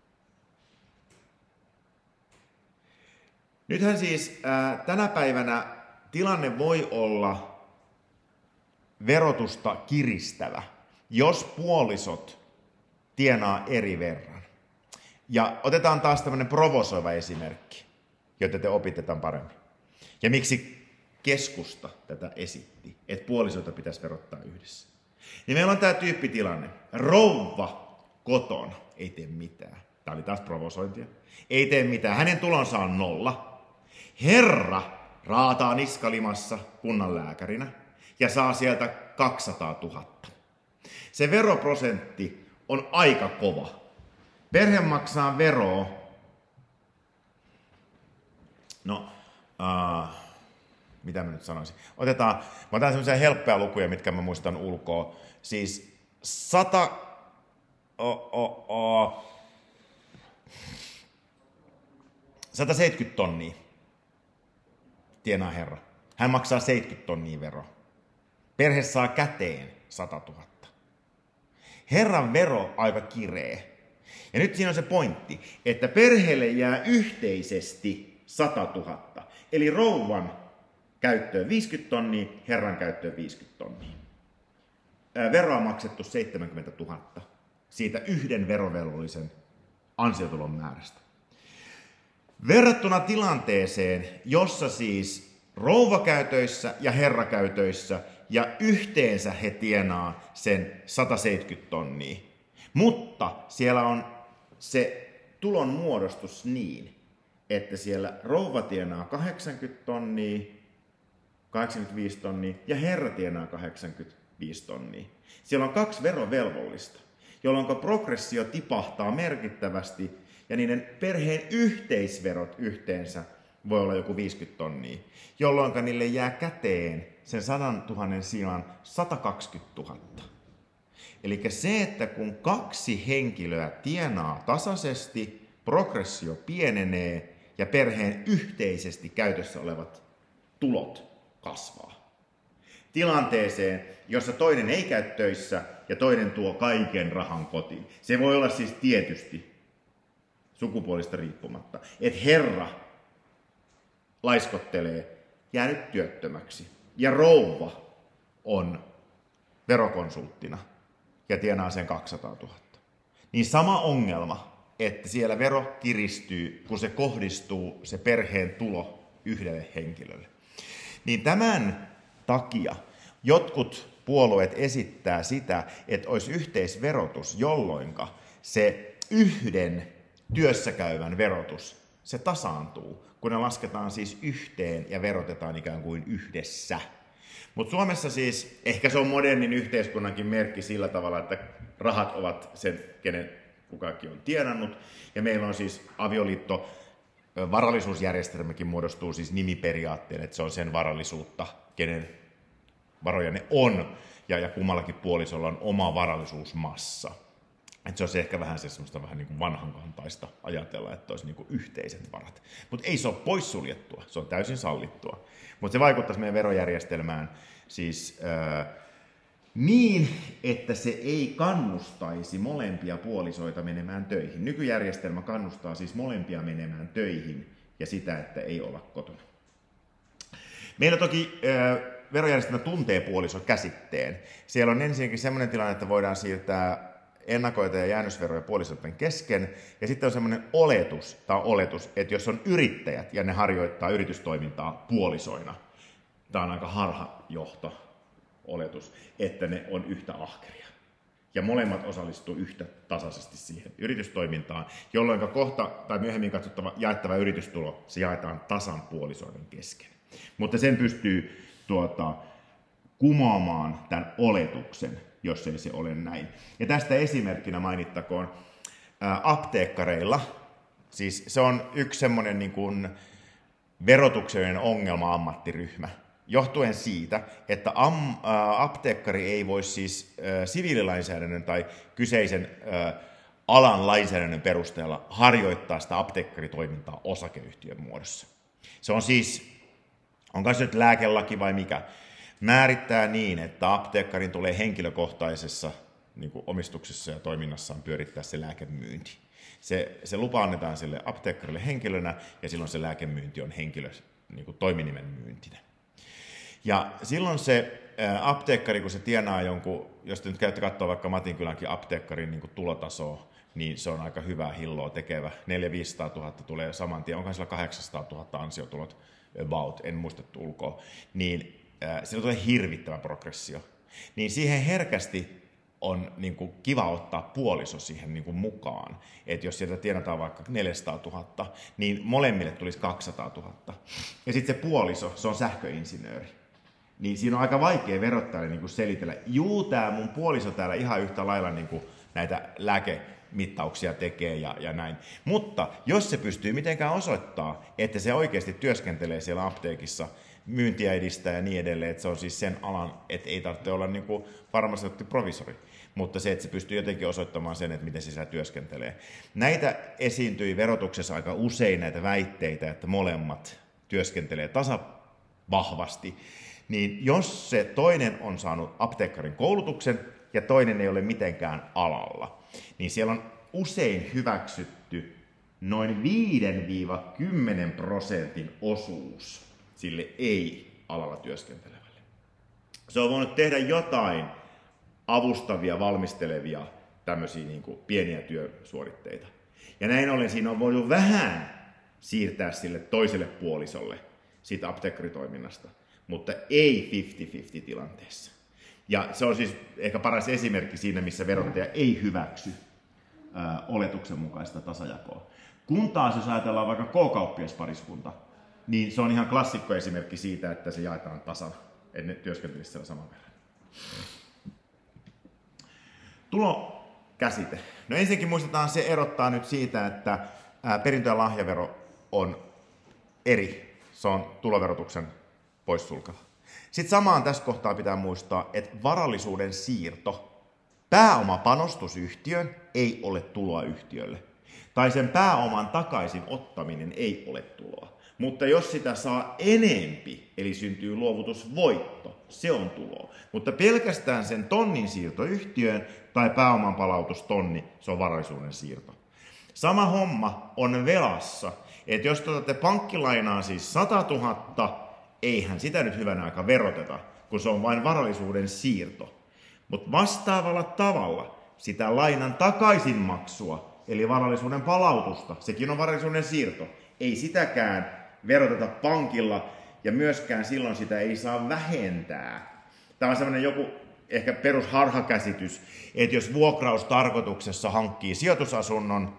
Nythän siis ää, tänä päivänä tilanne voi olla verotusta kiristävä, jos puolisot tienaa eri verran. Ja otetaan taas tämmöinen provosoiva esimerkki, jotta te opitte tämän paremmin. Ja miksi keskusta tätä esitti, että puolisoita pitäisi verottaa yhdessä. Niin meillä on tämä tyyppitilanne. Rouva kotona ei tee mitään. Tämä oli taas provosointia. Ei tee mitään. Hänen tulonsa on nolla. Herra raataa niskalimassa kunnanlääkärinä ja saa sieltä kaksisataatuhatta. Se veroprosentti on aika kova. Perhe maksaa veroa. No, uh, mitä mä nyt sanoisin? Otetaan, mä otan semmoisia helppoja lukuja, mitkä mä muistan ulkoa. Siis sata... Oh, oh, oh. sataseitsemänkymmentä tonnia tienaa herra. Hän maksaa seitsemänkymmentä tonnia veroa. Perhe saa käteen satatuhatta. Herran vero aika kiree. Ja nyt siinä on se pointti, että perheelle jää yhteisesti satatuhatta. Eli rouvan käyttöön viisikymmentä tonnia, herran käyttöön viisikymmentä tonnia. Veroa on maksettu seitsemänkymmentätuhatta siitä yhden verovelvollisen ansiotulon määrästä. Verrattuna tilanteeseen, jossa siis rouvakäytöissä ja herrakäytöissä ja yhteensä he tienaa sen sataseitsemänkymmentä tonnia. Mutta siellä on se tulon muodostus niin, että siellä rouva tienaa kahdeksankymmentä tonnia, kahdeksankymmentäviisi tonnia ja herra tienaa kahdeksankymmentäviisi tonnia. Siellä on kaksi verovelvollista, jolloin progressio tipahtaa merkittävästi ja niiden perheen yhteisverot yhteensä voi olla joku viisikymmentä tonnia, jolloin niille jää käteen sen sadantuhannen sijaan satakaksikymmentätuhatta. Eli se, että kun kaksi henkilöä tienaa tasaisesti, progressio pienenee ja perheen yhteisesti käytössä olevat tulot kasvaa. Tilanteeseen, jossa toinen ei käy töissä ja toinen tuo kaiken rahan kotiin. Se voi olla siis tietysti sukupuolista riippumatta, että herra laiskottelee, jää nyt työttömäksi ja rouva on verokonsulttina ja tienaa sen kaksisataatuhatta. Niin sama ongelma, että siellä vero kiristyy, kun se kohdistuu se perheen tulo yhdelle henkilölle. Niin tämän takia jotkut puolueet esittää sitä, että olisi yhteisverotus, jolloinka se yhden työssäkäyvän verotus, se tasaantuu, kun ne lasketaan siis yhteen ja verotetaan ikään kuin yhdessä. Mutta Suomessa siis, ehkä se on modernin yhteiskunnankin merkki sillä tavalla, että rahat ovat sen, kenen kukakin on tienannut. Ja meillä on siis avioliitto, varallisuusjärjestelmäkin muodostuu siis nimiperiaatteen, että se on sen varallisuutta, kenen varoja ne on. Ja, ja kummallakin puolisolla on oma varallisuusmassa. Että se olisi ehkä vähän se semmoista vähän niin kuin vanhankantaista ajatella, että olisi niin kuin yhteiset varat. Mutta ei se ole poissuljettua, se on täysin sallittua. Mutta se vaikuttaisi meidän verojärjestelmään siis ää, niin, että se ei kannustaisi molempia puolisoita menemään töihin. Nykyjärjestelmä kannustaa siis molempia menemään töihin ja sitä, että ei olla kotona. Meillä toki ää, verojärjestelmä tuntee puolison käsitteen. Siellä on ensinnäkin sellainen tilanne, että voidaan siirtää ennakoita ja jäännösveroja puolisoiden kesken. Ja sitten on semmoinen oletus, tai oletus, että jos on yrittäjät ja ne harjoittaa yritystoimintaa puolisoina, tämä on aika harhajohto oletus, että ne on yhtä ahkeria. ja molemmat osallistuu yhtä tasaisesti siihen yritystoimintaan, jolloin kohta tai myöhemmin katsottava jaettava yritystulo, se jaetaan tasan puolisoiden kesken. Mutta sen pystyy tuota, kumoamaan tämän oletuksen, jos ei se ole näin. Ja tästä esimerkkinä mainittakoon ää, apteekkareilla, siis se on yksi semmoinen niin kuin verotuksellinen ongelma ammattiryhmä, johtuen siitä, että am, ä, apteekkari ei voi siis ä, siviililainsäädännön tai kyseisen ä, alan lainsäädännön perusteella harjoittaa sitä apteekkaritoimintaa osakeyhtiön muodossa. Se on siis, onko se nyt lääkelaki vai mikä, määrittää niin, että apteekkarin tulee henkilökohtaisessa niin kuin omistuksessa ja toiminnassaan pyörittää se lääkemyynti. Se, se lupa annetaan sille apteekkarille henkilönä, ja silloin se lääkemyynti on henkilö, niin kuin toiminimen myyntinen. Ja silloin se ää, apteekkari, kun se tienaa jonkun, jos te nyt käytte katsoa vaikka Matinkylänkin apteekkarin niin kuin tulotasoa, niin se on aika hyvää hilloa tekevä. neljäsataa viisisataa tuhatta tulee saman tien, onko sillä kahdeksansataa tuhatta ansiotulot about, en muista ulkoa, niin ää, sillä tulee hirvittävä progressio. Niin siihen herkästi on niin kuin kiva ottaa puoliso siihen niin kuin mukaan. Että jos sieltä tienataan vaikka neljäsataa tuhatta, niin molemmille tulisi kaksisataa tuhatta. Ja sitten se puoliso, se on sähköinsinööri. Niin siinä on aika vaikea verottajalle niin kuin selitellä. Juu, tämä mun puoliso täällä ihan yhtä lailla niin kuin näitä lääkemittauksia tekee ja, ja näin. Mutta jos se pystyy mitenkään osoittaa, että se oikeasti työskentelee siellä apteekissa, myyntiä edistää ja niin edelleen, että se on siis sen alan, että ei tarvitse olla niin kuin farmaseuttiprovisori, mutta se, että se pystyy jotenkin osoittamaan sen, että miten se siellä työskentelee. Näitä esiintyi verotuksessa aika usein näitä väitteitä, että molemmat työskentelee tasavahvasti, niin jos se toinen on saanut apteekkarin koulutuksen ja toinen ei ole mitenkään alalla, niin siellä on usein hyväksytty noin viidestä kymmeneen prosentin osuus sille ei-alalla työskentelevälle. Se on voinut tehdä jotain avustavia, valmistelevia, tämmöisiä niin kuin pieniä työsuoritteita. Ja näin ollen siinä on voinut vähän siirtää sille toiselle puolisolle siitä apteekkaritoiminnasta, mutta ei viisikymmentä viisikymmentä tilanteessa. Ja se on siis ehkä paras esimerkki siinä, missä verottaja ei hyväksy ää, oletuksen mukaista tasajakoa. Kun taas, jos ajatellaan vaikka K-kauppiaspariskunta, niin se on ihan klassikko esimerkki siitä, että se jaetaan tasan, että ne työskentelisi siellä saman verran. Tulokäsite. No ensinnäkin muistetaan se erottaa nyt siitä, että ää, perintö- ja lahjavero on eri. Se on tuloverotuksen poissulkeva. Sitten samaan tässä kohtaa pitää muistaa, että varallisuuden siirto pääomapanostusyhtiön ei ole tuloa yhtiölle. Tai sen pääoman takaisin ottaminen ei ole tuloa. Mutta jos sitä saa enempi, eli syntyy luovutusvoitto, se on tuloa. Mutta pelkästään sen tonnin siirto yhtiöön tai pääoman palautustonni, se on varallisuuden siirto. Sama homma on velassa. Että jos otatte pankkilainaa siis sata tuhatta, eihän sitä nyt hyvän aika veroteta, kun se on vain varallisuuden siirto. Mutta vastaavalla tavalla sitä lainan takaisinmaksua, eli varallisuuden palautusta, sekin on varallisuuden siirto, ei sitäkään veroteta pankilla ja myöskään silloin sitä ei saa vähentää. Tämä on sellainen joku ehkä perusharhakäsitys, että jos vuokraustarkoituksessa hankkii sijoitusasunnon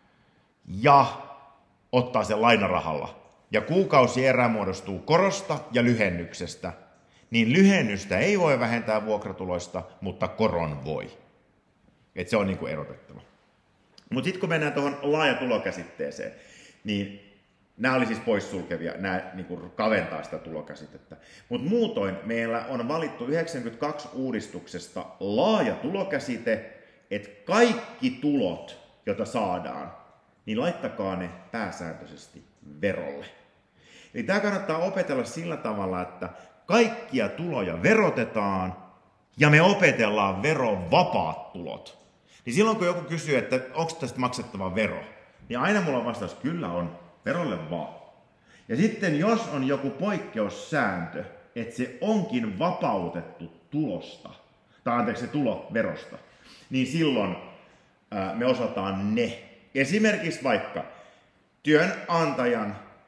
ja ottaa sen lainarahalla ja kuukausierä muodostuu korosta ja lyhennyksestä, niin lyhennystä ei voi vähentää vuokratuloista, mutta koron voi. Et se on niin kuin erotettava. Mutta sitten kun mennään tuohon laajatulokäsitteeseen, niin nämä oli siis poissulkevia, nämä niin kuin kaventaa sitä tulokäsitettä. Mutta muutoin meillä on valittu yhdeksänkymmentäkaksi uudistuksesta laaja tulokäsite, että kaikki tulot, joita saadaan, niin laittakaa ne pääsääntöisesti verolle. Eli tämä kannattaa opetella sillä tavalla, että kaikkia tuloja verotetaan ja me opetellaan verovapaat tulot. Niin silloin kun joku kysyy, että onko tästä maksettava vero, niin aina mulla on vastaus, kyllä on, verolle vaan. Ja sitten jos on joku poikkeussääntö, että se onkin vapautettu tulosta, tai anteeksi se tulo verosta, niin silloin ää, me osataan ne. Esimerkiksi vaikka työnantajan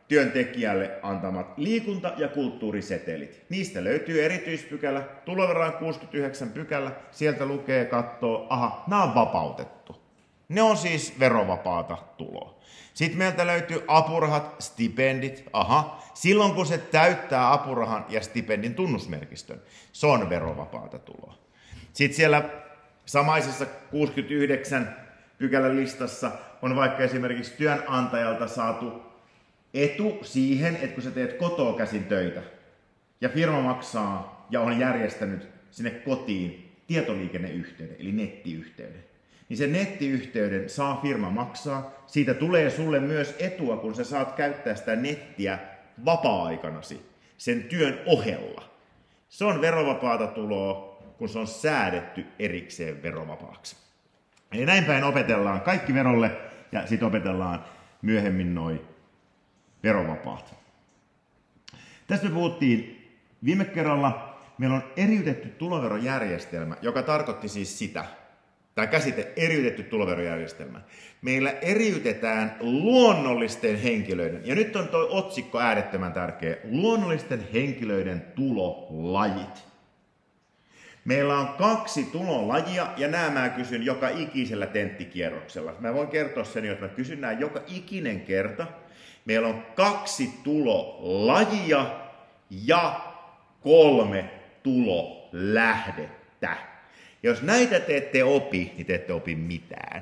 työntekijälle antamat liikunta- ja kulttuurisetelit. Niistä löytyy erityispykälä, tuloverolain kuusikymmentäyhdeksän pykälä, sieltä lukee, katsoo, aha, nämä on vapautettu. Ne on siis verovapaata tuloa. Sitten meiltä löytyy apurahat, stipendit, aha, silloin kun se täyttää apurahan ja stipendin tunnusmerkistön, se on verovapaata tuloa. Sitten siellä samaisessa kuusikymmentäyhdeksän pykälän listassa on vaikka esimerkiksi työnantajalta saatu etu siihen, että kun sä teet kotoa käsin töitä ja firma maksaa ja on järjestänyt sinne kotiin tietoliikenneyhteyden, eli nettiyhteyden, niin sen nettiyhteyden saa firma maksaa. Siitä tulee sulle myös etua, kun sä saat käyttää sitä nettiä vapaa-aikanasi sen työn ohella. Se on verovapaata tuloa, kun se on säädetty erikseen verovapaaksi. Eli näin päin opetellaan kaikki verolle ja sitten opetellaan myöhemmin noin verovapaat. Tästä me puhuttiin viime kerralla. Meillä on eriytetty tuloverojärjestelmä, joka tarkoitti siis sitä, tämä käsite eriytetty tuloverojärjestelmä. Meillä eriytetään luonnollisten henkilöiden, ja nyt on tuo otsikko äärettömän tärkeä, luonnollisten henkilöiden tulolajit. Meillä on kaksi tulolajia, ja nämä mä kysyn joka ikisellä tenttikierroksella. Mä voin kertoa sen, jos mä kysyn nämä joka ikinen kerta. Meillä on kaksi tulolajia ja kolme tulolähdettä. Jos näitä te ette opi, niin te ette opi mitään.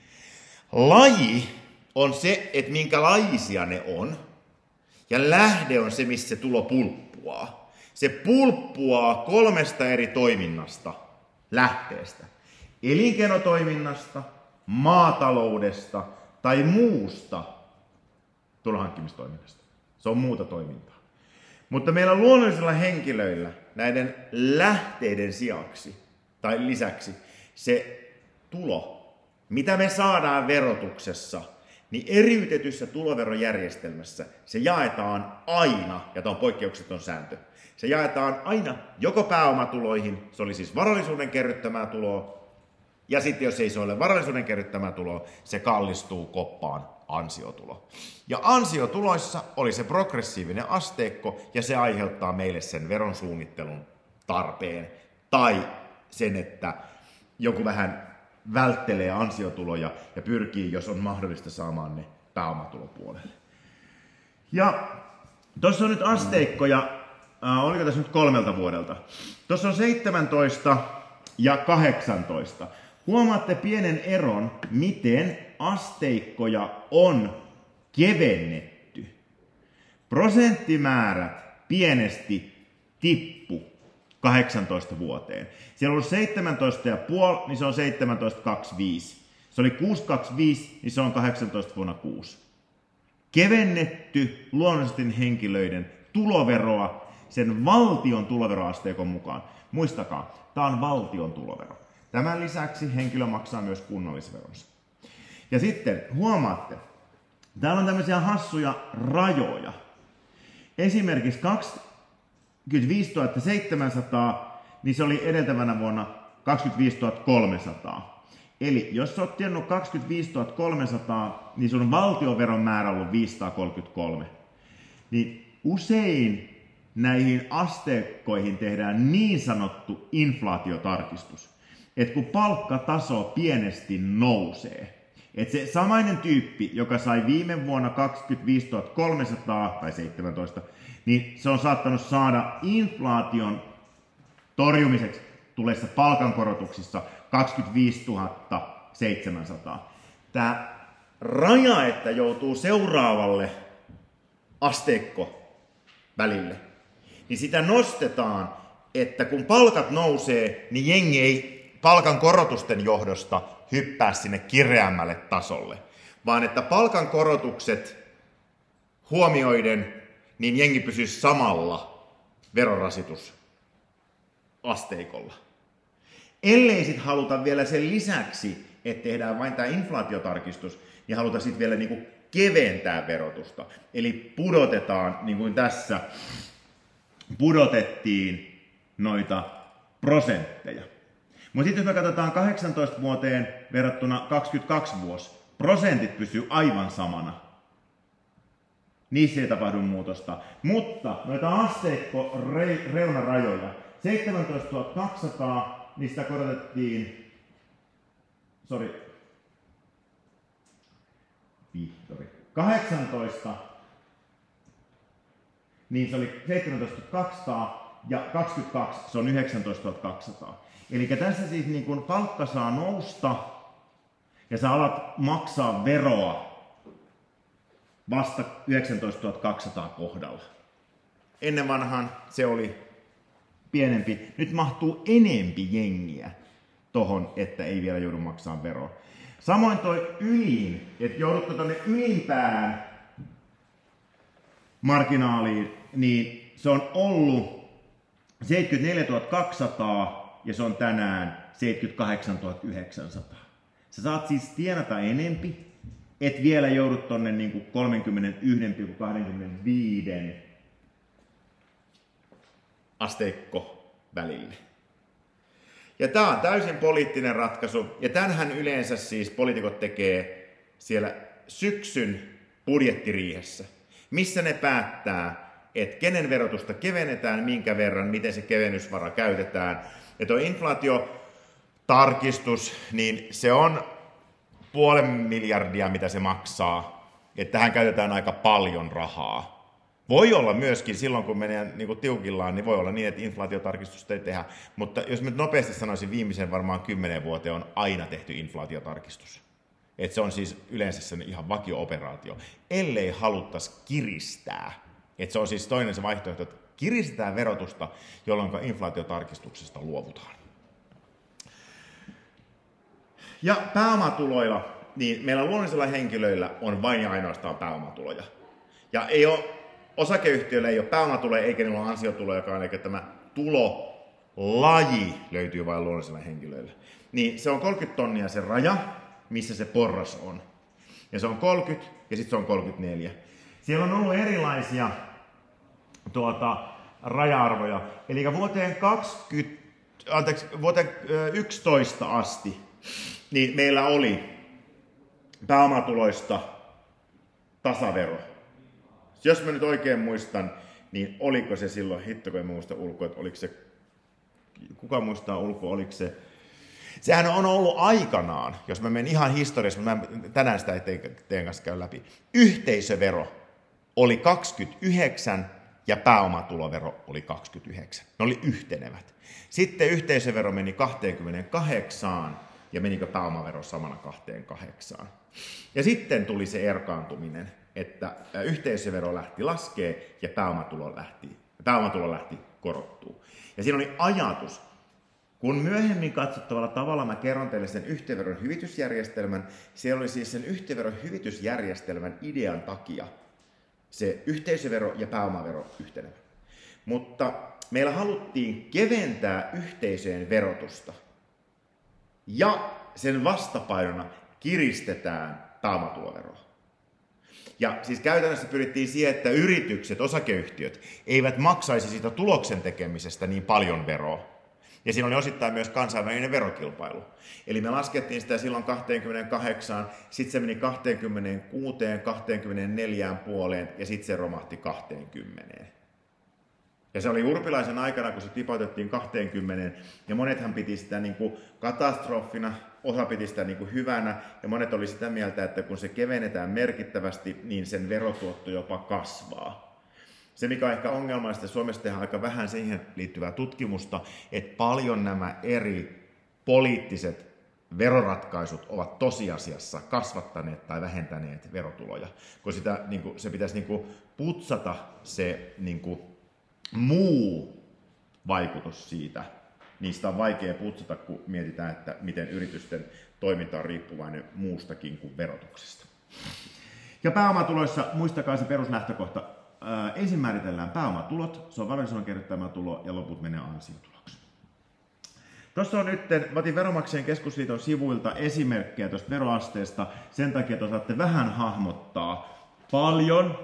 Laji on se, että minkälaisia ne on, ja lähde on se, missä se tulo pulppuaa. Se pulppuaa kolmesta eri toiminnasta, lähteestä. Elinkeinotoiminnasta, maataloudesta tai muusta tulonhankkimistoiminnasta. Se on muuta toimintaa. Mutta meillä luonnollisilla henkilöillä näiden lähteiden sijaksi tai lisäksi se tulo, mitä me saadaan verotuksessa, niin eriytetyssä tuloverojärjestelmässä se jaetaan aina, ja tämä on poikkeukseton sääntö, se jaetaan aina joko pääomatuloihin, se oli siis varallisuuden kerryttämää tuloa, ja sitten jos ei se ole varallisuuden kerryttämää tuloa, se kallistuu koppaan ansiotulo. Ja ansiotuloissa oli se progressiivinen asteikko, ja se aiheuttaa meille sen veron suunnittelun tarpeen, tai sen, että joku vähän välttelee ansiotuloja ja pyrkii, jos on mahdollista, saamaan ne pääomatulopuolelle. Ja tuossa on nyt asteikkoja, äh, oliko tässä nyt kolmelta vuodelta? Tuossa on seitsemäntoista ja kahdeksantoista. Huomaatte pienen eron, miten asteikkoja on kevennetty. Prosenttimäärät pienesti tippu kahdeksantoista vuoteen. Siellä on ollut seitsemäntoista pilkku viisi, niin se on seitsemäntoista pilkku kaksikymmentäviisi. Se oli kuusi pilkku kaksikymmentäviisi, niin se on kahdeksantoista vuonna kuusi. Kevennetty luonnollisten henkilöiden tuloveroa sen valtion tuloveroasteikon mukaan. Muistakaa, tämä on valtion tulovero. Tämän lisäksi henkilö maksaa myös kunnallisveronsa. Ja sitten huomaatte, täällä on tämmöisiä hassuja rajoja. Esimerkiksi kaksikymmentäviisituhatta seitsemänsataa, niin se oli edeltävänä vuonna kaksikymmentäviisituhatta kolmesataa. Eli jos sä oot tiennyt kaksikymmentäviisituhatta kolmesataa, niin sun valtionveron määrä on ollut viisisataakolmekymmentäkolme. Niin usein näihin asteikkoihin tehdään niin sanottu inflaatiotarkistus, että kun palkkataso pienesti nousee, että se samainen tyyppi, joka sai viime vuonna kaksikymmentäviisituhatta kolmesataa tai seitsemäntoista, niin se on saattanut saada inflaation torjumiseksi tulessa palkankorotuksissa kaksikymmentäviisituhatta seitsemänsataa. Tämä raja, että joutuu seuraavalle asteikko välille, niin sitä nostetaan, että kun palkat nousee, niin jengi ei palkankorotusten johdosta hyppää sinne kireämmälle tasolle, vaan että palkankorotukset huomioiden, niin jengi pysyisi samalla verorasitusasteikolla. Ellei sitten haluta vielä sen lisäksi, että tehdään vain tämä inflaatiotarkistus, niin halutaan sitten vielä niinku keventää verotusta. Eli pudotetaan, niin kuin tässä pudotettiin noita prosentteja. Mutta sitten jos me katsotaan kahdeksantoista vuoteen verrattuna kaksikymmentäkaksi vuosi, prosentit pysyy aivan samana. Niissä ei tapahdu muutosta. Mutta noita asteikko-reunarajoja, seitsemäntoistatuhatta kaksisataa, niistä korotettiin, sori, Vihtori, kahdeksantoista, niin se oli seitsemäntoistatuhatta kaksisataa ja kaksikymmentäkaksi se on yhdeksäntoistatuhatta kaksisataa. Eli tässä siis niin kun palkka saa nousta ja sä alat maksaa veroa vasta yhdeksäntoistatuhatta kaksisataa kohdalla. Ennen vanhaan se oli pienempi. Nyt mahtuu enempi jengiä tohon, että ei vielä joudu maksamaan veroa. Samoin toi ylin, että joudutko tonne ylimpään marginaaliin, niin se on ollut seitsemänkymmentäneljätuhatta kaksisataa ja se on tänään seitsemänkymmentäkahdeksantuhatta yhdeksänsataa. Sä saat siis tienata enempi, et vielä joudut tonne niinku kolmekymmentäyksi pilkku kaksikymmentäviisi asteikko välille. Ja tää on täysin poliittinen ratkaisu, ja tämänhän yleensä siis poliitikot tekee siellä syksyn budjettiriihessä, missä ne päättää, että kenen verotusta kevennetään, minkä verran, miten se kevennysvara käytetään. Ja tuo inflaatiotarkistus, niin se on puolen miljardia, mitä se maksaa. Että tähän käytetään aika paljon rahaa. Voi olla myöskin silloin, kun menee niin kuin tiukillaan, niin voi olla niin, että inflaatiotarkistusta ei tehdä. Mutta jos nyt nopeasti sanoisin, viimeisen varmaan kymmenen vuoteen on aina tehty inflaatiotarkistus. Että se on siis yleensä sen ihan vakio-operaatio, ellei haluttaisi kiristää. Että se on siis toinen se vaihtoehto, että kiristetään verotusta, jolloin inflaatiotarkistuksesta luovutaan. Ja pääomatuloilla, niin meillä luonnollisilla henkilöillä on vain ja ainoastaan pääomatuloja. Ja ei ole, osakeyhtiöillä ei ole pääomatuloja eikä niillä ole ansiotulojakaan, eli tämä tulolaji löytyy vain luonnollisilla henkilöillä. Niin se on kolmekymmentä tonnia se raja, missä se porras on. Ja se on kolmekymmentä ja sitten se on kolmekymmentäneljä. Siellä on ollut erilaisia tuota, raja-arvoja. Eli vuoteen, kaksikymmentä, anteeksi, vuoteen yksitoista asti niin meillä oli pääomatuloista tasavero. Jos mä nyt oikein muistan, niin oliko se silloin, hitto kun en muista ulkoa, että oliko se, kuka muistaa ulkoa, oliko se, sehän on ollut aikanaan, jos mä menen ihan historiassa, mutta mä tänään sitä ei teidän kanssa käy läpi, yhteisövero oli kaksikymmentäyhdeksän ja pääomatulovero oli kaksikymmentäyhdeksän. Ne oli yhtenevät. Sitten yhteisövero meni kaksikymmentäkahdeksan ja menikö pääomavero samana kaksikymmentäkahdeksan. Ja sitten tuli se erkaantuminen, että yhteisövero lähti laskee ja pääomatulo lähti, pääomatulo lähti korottuu. Ja siinä oli ajatus, kun myöhemmin katsottavalla tavalla mä kerron teille sen yhteisöveron hyvitysjärjestelmän, siellä oli siis sen yhteisöveron hyvitysjärjestelmän idean takia se yhteisövero ja pääomavero yhtenevä. Mutta meillä haluttiin keventää yhteisöjen verotusta ja sen vastapainona kiristetään pääomatuloveroa. Ja siis käytännössä pyrittiin siihen, että yritykset, osakeyhtiöt eivät maksaisi siitä tuloksen tekemisestä niin paljon veroa. Ja siinä oli osittain myös kansainvälinen verokilpailu. Eli me laskettiin sitä silloin kaksikymmentäkahdeksan, sitten se meni kaksikymmentäkuusi, kaksikymmentäneljä puoleen ja sitten se romahti kaksikymmentä. Ja se oli Urpilaisen aikana, kun se tipautettiin kaksikymmentä, ja monethan piti sitä niin kuin katastrofina, osa piti sitä niin kuin hyvänä, ja monet oli sitä mieltä, että kun se kevennetään merkittävästi, niin sen verotuotto jopa kasvaa. Se, mikä on ehkä ongelmallista, Suomessa tehdään aika vähän siihen liittyvää tutkimusta, että paljon nämä eri poliittiset veroratkaisut ovat tosiasiassa kasvattaneet tai vähentäneet verotuloja, kun sitä, niin kuin, se pitäisi niin kuin putsata se niin kuin muu vaikutus siitä. Niistä on vaikea putsata, kun mietitään, että miten yritysten toiminta on riippuvainen muustakin kuin verotuksesta. Ja pääomatuloissa muistakaa se peruslähtökohta. Ää, ensin määritellään pääomatulot, se on varallisuuden kerryttämä tulo ja loput menee ansiotuloksi. Tuossa on nyt, mä otin Veronmaksajien keskusliiton sivuilta esimerkkejä tuosta veroasteesta sen takia, että osaatte vähän hahmottaa paljon.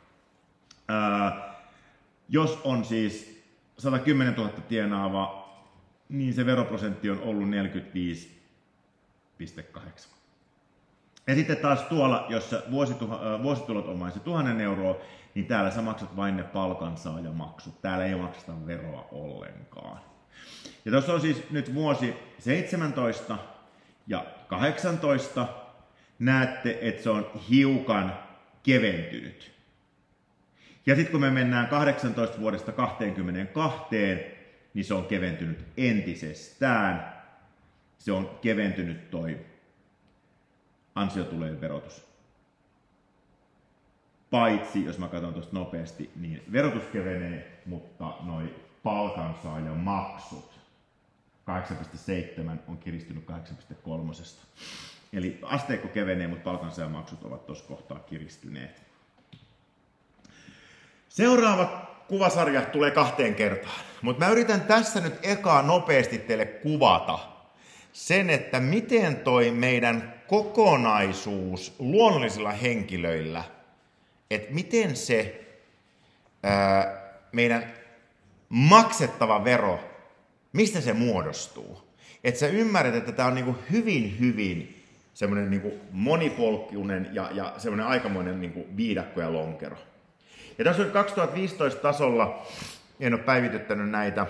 Ää, jos on siis sata kymmentätuhatta tienaava, niin se veroprosentti on ollut neljäkymmentäviisi pilkku kahdeksan. Ja sitten taas tuolla, jossa vuositulot on vain se tuhannen euroa, niin täällä sä maksat vain ne palkansaajamaksut. Täällä ei makseta veroa ollenkaan. Ja tuossa on siis nyt vuosi seitsemäntoista ja kahdeksantoista. Näette, että se on hiukan keventynyt. Ja sitten kun me mennään kahdeksantoista vuodesta kaksikymmentäkaksi, niin se on keventynyt entisestään. Se on keventynyt toi ansiotulojen verotus. Paitsi, jos mä katson tuosta nopeasti, niin verotus kevenee, mutta noi palkansaajamaksut kahdeksan pilkku seitsemän on kiristynyt kahdeksan pilkku kolme. Eli asteikko kevenee, mutta palkansaajamaksut ovat tuossa kohtaa kiristyneet. Seuraava kuvasarja tulee kahteen kertaan, mutta mä yritän tässä nyt ekaa nopeasti teille kuvata sen, että miten toi meidän kokonaisuus luonnollisilla henkilöillä, että miten se ää, meidän maksettava vero, mistä se muodostuu. Että sä ymmärrät, että tämä on niinku hyvin, hyvin semmoinen niinku monipolkkiunen ja, ja semmoinen aikamoinen niinku viidakko ja lonkero. Ja tässä on kaksituhattaviisitoista tasolla, en ole päivityttänyt näitä,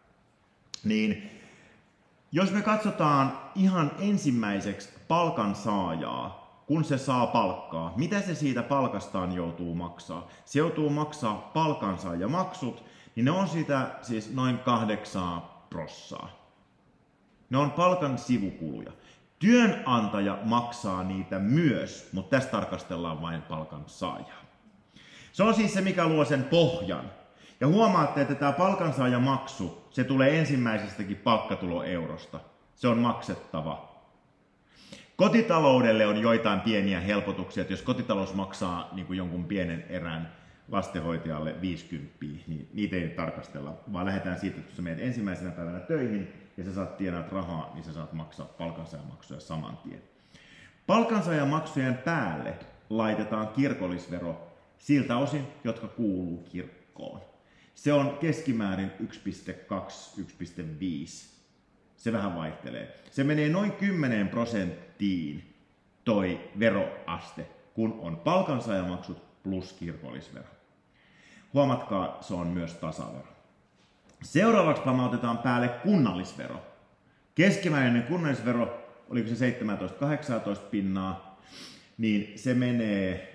niin jos me katsotaan ihan ensimmäiseksi palkansaajaa, kun se saa palkkaa, mitä se siitä palkastaan joutuu maksaa? Se joutuu maksaa palkansaajamaksut, niin ne on siitä siis noin kahdeksaa prossaa. Ne on palkan sivukuluja. Työnantaja maksaa niitä myös, mutta tässä tarkastellaan vain palkansaajaa. Se on siis se, mikä luo sen pohjan. Ja huomaatte, että tämä palkansaajamaksu, se tulee ensimmäisestäkin palkkatuloeurosta. Se on maksettava. Kotitaloudelle on joitain pieniä helpotuksia, että jos kotitalous maksaa niin kuin jonkun pienen erän lastenhoitajalle viisikymmentä, niin niitä ei tarkastella, vaan lähdetään siitä, että kun sä menet ensimmäisenä päivänä töihin ja sä saat tienaat rahaa, niin sä saat maksaa palkansaajamaksuja saman tien. Palkansaajamaksujen päälle laitetaan kirkollisvero siltä osin, jotka kuuluu kirkkoon. Se on keskimäärin yksi pilkku kaksi - yksi pilkku viisi. Se vähän vaihtelee. Se menee noin kymmenen prosenttiin toi veroaste, kun on palkansaajamaksut plus kirkollisvero. Huomatkaa, se on myös tasavero. Seuraavaksi me otetaan päälle kunnallisvero. Keskimääräinen kunnallisvero, oliko se seitsemäntoista kahdeksantoista pinnaa, niin se menee,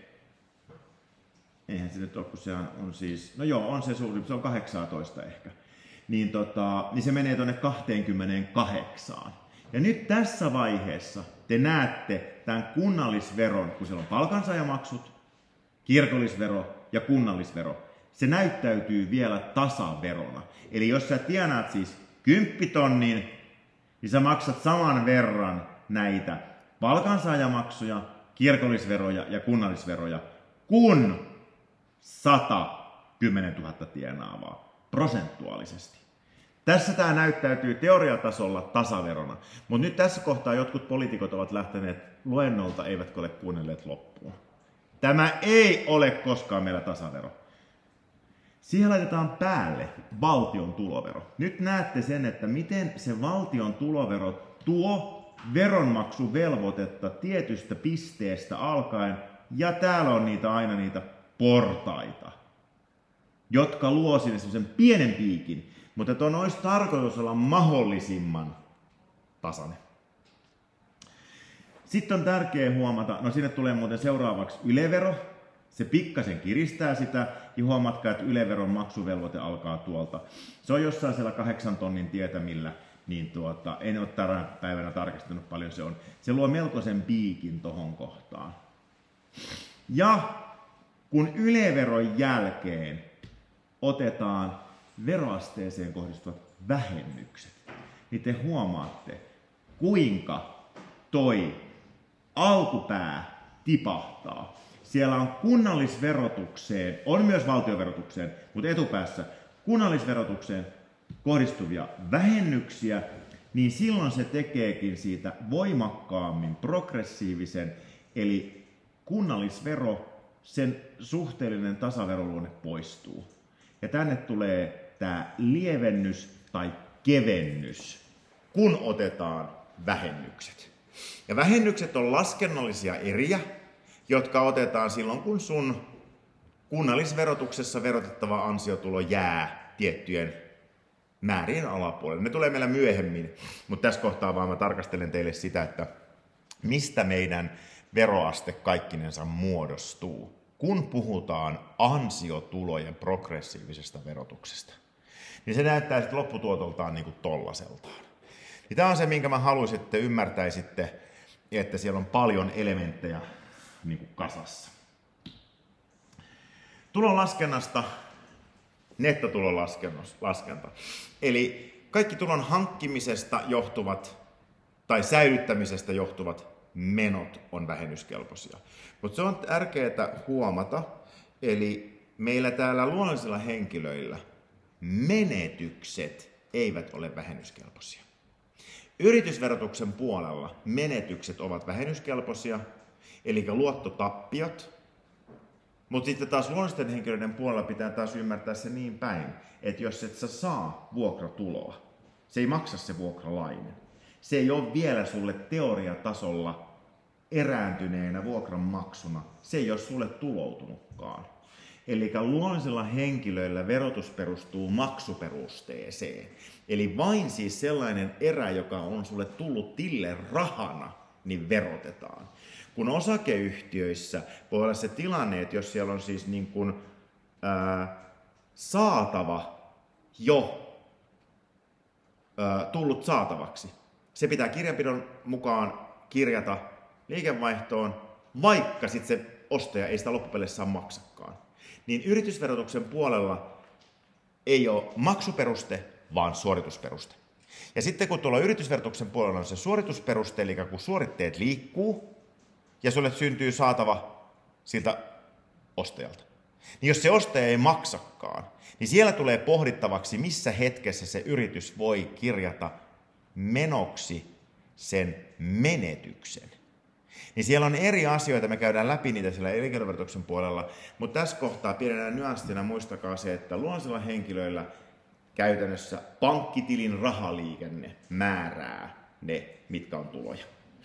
eihän se nyt ole, kun se on siis, no joo, on se suuri, se on kahdeksantoista ehkä. Niin, tota, niin se menee tuonne kaksikymmentäkahdeksan. Ja nyt tässä vaiheessa te näette tämän kunnallisveron, kun siellä on palkansaajamaksut, kirkollisvero ja kunnallisvero. Se näyttäytyy vielä tasaverona. Eli jos sä tienaat siis kymppitonnin, niin sä maksat saman verran näitä palkansaajamaksuja, kirkollisveroja ja kunnallisveroja kuin sata kymmentätuhatta tienaavaa prosentuaalisesti. Tässä tämä näyttäytyy teoriatasolla tasaverona, mutta nyt tässä kohtaa jotkut poliitikot ovat lähteneet luennolta, eivätkä ole kuunnelleet loppuun. Tämä ei ole koskaan meillä tasavero. Siihen laitetaan päälle valtion tulovero. Nyt näette sen, että miten se valtion tulovero tuo veronmaksuvelvoitetta tietystä pisteestä alkaen, ja täällä on niitä aina niitä portaita, jotka luo sinne semmoisen pienen piikin, mutta tuon olisi tarkoitus olla mahdollisimman tasainen. Sitten on tärkeää huomata, no sinne tulee muuten seuraavaksi ylevero, se pikkasen kiristää sitä, ja huomatkaa, että yleveron maksuvelvoite alkaa tuolta. Se on jossain siellä kahdeksan tonnin tietämillä, niin tuota, en ole tänä päivänä tarkistanut paljon se on. Se luo melkoisen piikin tohon kohtaan. Ja kun yleveron jälkeen otetaan veroasteeseen kohdistuvat vähennykset, niin te huomaatte, kuinka toi alkupää tipahtaa. Siellä on kunnallisverotukseen, on myös valtioverotukseen, mutta etupäässä kunnallisverotukseen kohdistuvia vähennyksiä, niin silloin se tekeekin siitä voimakkaammin progressiivisen, eli kunnallisvero, sen suhteellinen tasaveroluonne poistuu. Ja tänne tulee tämä lievennys tai kevennys, kun otetaan vähennykset. Ja vähennykset on laskennallisia eriä, jotka otetaan silloin, kun sun kunnallisverotuksessa verotettava ansiotulo jää tiettyjen määrien alapuolelle. Ne tulee meillä myöhemmin, mutta tässä kohtaa vaan mä tarkastelen teille sitä, että mistä meidän veroaste kaikkinensa muodostuu, kun puhutaan ansiotulojen progressiivisesta verotuksesta. Niin se näyttää sitten lopputuotoltaan niin kuin tollaseltaan. Ja tämä on se, minkä mä haluaisin, että ymmärtäisitte, että siellä on paljon elementtejä niin kuin kasassa. Tulon laskennasta, nettotulon laskenta. Eli kaikki tulon hankkimisesta johtuvat tai säilyttämisestä johtuvat menot on vähennyskelpoisia. Mutta se on tärkeää huomata, eli meillä täällä luonnollisilla henkilöillä menetykset eivät ole vähennyskelpoisia. Yritysverotuksen puolella menetykset ovat vähennyskelpoisia, eli luottotappiot, mutta sitten taas luonnollisten henkilöiden puolella pitää taas ymmärtää se niin päin, että jos et sä saa vuokratuloa, se ei maksa se vuokralainen. Se ei ole vielä sulle teoriatasolla erääntyneenä vuokran maksuna, se ei ole sulle tuloutunutkaan. Eli luonnollisilla henkilöillä verotus perustuu maksuperusteeseen. Eli vain siis sellainen erä, joka on sulle tullut tille rahana, niin verotetaan. Kun osakeyhtiöissä voi olla se tilanne, että jos siellä on siis niin kuin, ää, saatava jo ää, tullut saatavaksi, se pitää kirjanpidon mukaan kirjata liikevaihtoon, vaikka sitten se ostaja ei sitä loppupeleissä maksakaan. Niin yritysverotuksen puolella ei ole maksuperuste, vaan suoritusperuste. Ja sitten kun tuolla yritysverotuksen puolella on se suoritusperuste, eli kun suoritteet liikkuu, ja sulle syntyy saatava siltä ostajalta. Niin jos se ostaja ei maksakaan, niin siellä tulee pohdittavaksi, missä hetkessä se yritys voi kirjata menoksi sen menetyksen. Niin siellä on eri asioita, me käydään läpi niitä siellä elinkeinoverotuksen puolella, mutta tässä kohtaa pienenä nyanssina muistakaa se, että luonnollisilla henkilöillä käytännössä pankkitilin rahaliikenne määrää ne, mitkä on tuloja.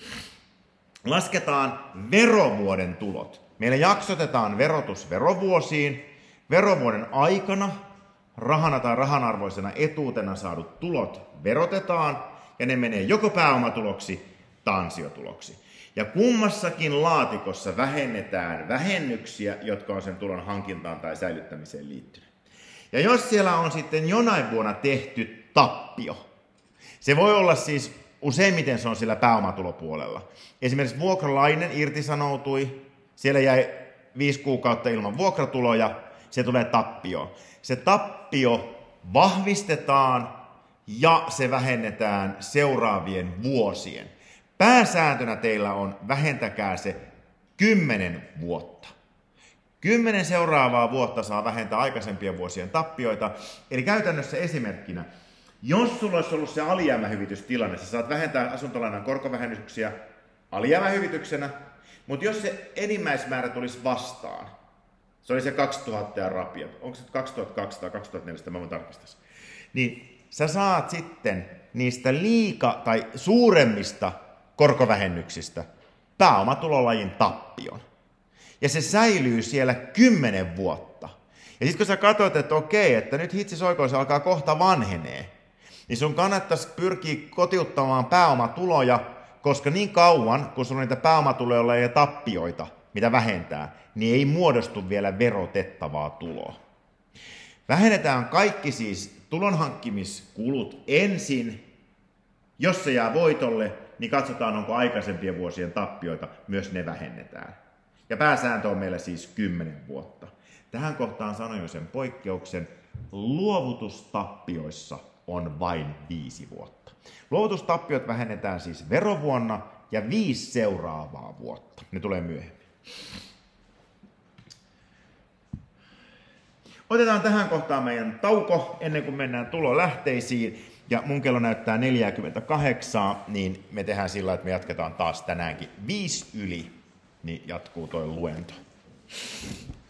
Lasketaan verovuoden tulot. Meillä jaksotetaan verotus verovuosiin. Verovuoden aikana rahana tai rahanarvoisena etuutena saadut tulot verotetaan ja ne menee joko pääomatuloksi tai ansiotuloksi. Ja kummassakin laatikossa vähennetään vähennyksiä, jotka on sen tulon hankintaan tai säilyttämiseen liittyneet. Ja jos siellä on sitten jonain vuonna tehty tappio, se voi olla siis useimmiten se on sillä pääomatulopuolella. Esimerkiksi vuokralainen irtisanoutui, siellä jäi viisi kuukautta ilman vuokratuloja, se tulee tappio. Se tappio vahvistetaan ja se vähennetään seuraavien vuosien. Pääsääntönä teillä on vähentäkää se kymmenen vuotta. Kymmenen seuraavaa vuotta saa vähentää aikaisempien vuosien tappioita. Eli käytännössä esimerkkinä, jos sulla olisi ollut se alijäämähyvitystilanne, sä saat vähentää asuntolainan korkovähennyksiä alijäämähyvityksenä, mutta jos se enimmäismäärä tulisi vastaan, se oli se kaksituhatta ja rapiat, onko se kaksituhattakaksisataa, kaksituhattaneljäsataa, mä voin tarkistaa sen, niin sä saat sitten niistä liika- tai suuremmista korkovähennyksistä pääomatulolajin tappion. Ja se säilyy siellä kymmenen vuotta. Ja sitten kun sä katsot, että okei, että nyt hitsis oikeus alkaa kohta vanhenee, niin sun kannattaisi pyrkiä kotiuttamaan pääomatuloja, koska niin kauan, kun sulla on niitä pääomatuloja ja tappioita, mitä vähentää, niin ei muodostu vielä verotettavaa tuloa. Vähennetään kaikki siis tulonhankkimiskulut ensin. Jos se jää voitolle, niin katsotaan, onko aikaisempien vuosien tappioita, myös ne vähennetään. Ja pääsääntö on meillä siis kymmenen vuotta. Tähän kohtaan sanoin jo sen poikkeuksen. Luovutustappioissa on vain viisi vuotta. Luovutustappiot vähennetään siis verovuonna ja viisi seuraavaa vuotta. Ne tulee myöhemmin. Otetaan tähän kohtaan meidän tauko ennen kuin mennään tulolähteisiin. Ja mun kello näyttää neljäkymmentäkahdeksan, niin me tehdään sillä, että me jatketaan taas tänäänkin viisi yli, niin jatkuu toi luento.